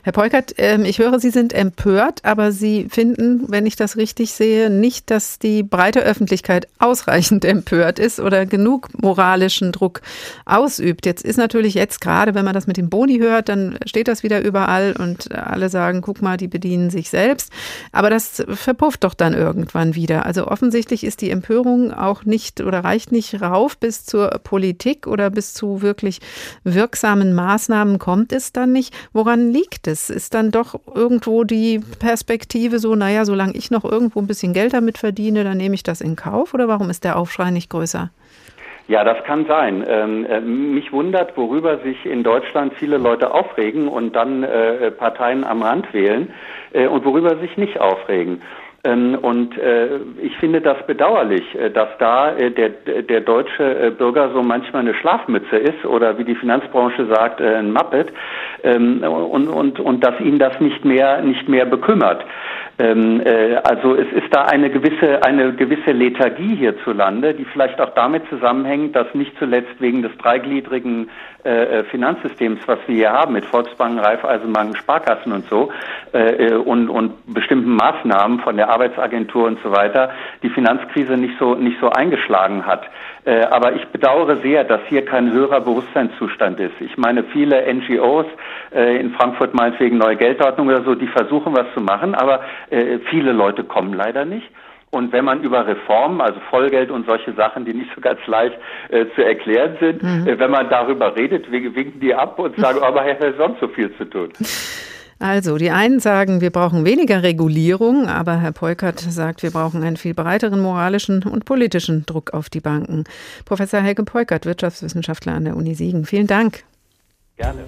Herr Peukert, ich höre, Sie sind empört, aber Sie finden, wenn ich das richtig sehe, nicht, dass die breite Öffentlichkeit ausreichend empört ist oder genug moralischen Druck ausübt. Jetzt ist natürlich jetzt gerade, wenn man das mit dem Boni hört, dann steht das wieder überall und alle sagen, guck mal, die bedienen sich selbst. Aber das verpufft doch dann irgendwann wieder. Also offensichtlich ist die Empörung auch nicht oder reicht nicht rauf bis zur Politik oder bis zu wirklich wirksamen Maßnahmen kommt es dann nicht. Woran liegt es? Ist dann doch irgendwo die Perspektive so, naja, solange ich noch irgendwo ein bisschen Geld damit verdiene, dann nehme ich das in Kauf? Oder warum ist der Aufschrei nicht größer? Ja, das kann sein. Ähm, äh, mich wundert, worüber sich in Deutschland viele Leute aufregen und dann äh, Parteien am Rand wählen äh, und worüber sich nicht aufregen. Und äh, ich finde das bedauerlich, dass da äh, der, der deutsche Bürger so manchmal eine Schlafmütze ist oder wie die Finanzbranche sagt, äh, ein Muppet ähm, und, und, und dass ihn das nicht mehr, nicht mehr bekümmert. Ähm, äh, also es ist da eine gewisse, eine gewisse Lethargie hierzulande, die vielleicht auch damit zusammenhängt, dass nicht zuletzt wegen des dreigliedrigen äh, Finanzsystems, was wir hier haben, mit Volksbanken, Raiffeisenbanken, Sparkassen und so äh, und, und bestimmten Maßnahmen von der Arbeitsagentur und so weiter, die Finanzkrise nicht so, nicht so eingeschlagen hat. Äh, aber ich bedauere sehr, dass hier kein höherer Bewusstseinszustand ist. Ich meine, viele N G Os, äh, in Frankfurt meinetwegen Neue Geldordnung oder so, die versuchen was zu machen, aber äh, viele Leute kommen leider nicht. Und wenn man über Reformen, also Vollgeld und solche Sachen, die nicht so ganz leicht äh, zu erklären sind, mhm. äh, wenn man darüber redet, winken die ab und sagen, aber Herr, hat sonst so viel zu tun. Also, die einen sagen, wir brauchen weniger Regulierung, aber Herr Peukert sagt, wir brauchen einen viel breiteren moralischen und politischen Druck auf die Banken. Professor Helge Peukert, Wirtschaftswissenschaftler an der Uni Siegen. Vielen Dank. Gerne.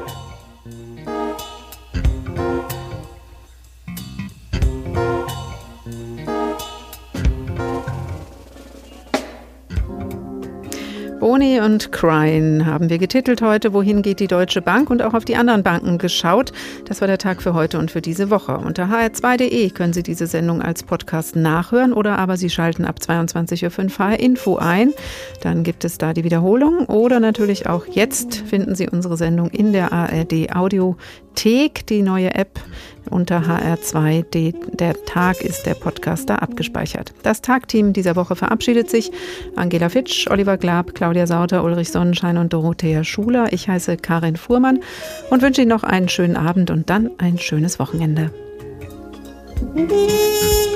Boni und Crine haben wir getitelt heute. Wohin geht die Deutsche Bank? Und auch auf die anderen Banken geschaut. Das war der Tag für heute und für diese Woche. Unter h r zwei punkt d e können Sie diese Sendung als Podcast nachhören oder aber Sie schalten ab zweiundzwanzig Uhr fünf H R Info ein. Dann gibt es da die Wiederholung. Oder natürlich auch jetzt finden Sie unsere Sendung in der A R D Audiothek, die neue App. Unter H R zwei, der Tag ist der Podcast da abgespeichert. Das Tagteam dieser Woche verabschiedet sich. Angela Fitsch, Oliver Glab, Claudia Sauter, Ulrich Sonnenschein und Dorothea Schuler. Ich heiße Karin Fuhrmann und wünsche Ihnen noch einen schönen Abend und dann ein schönes Wochenende.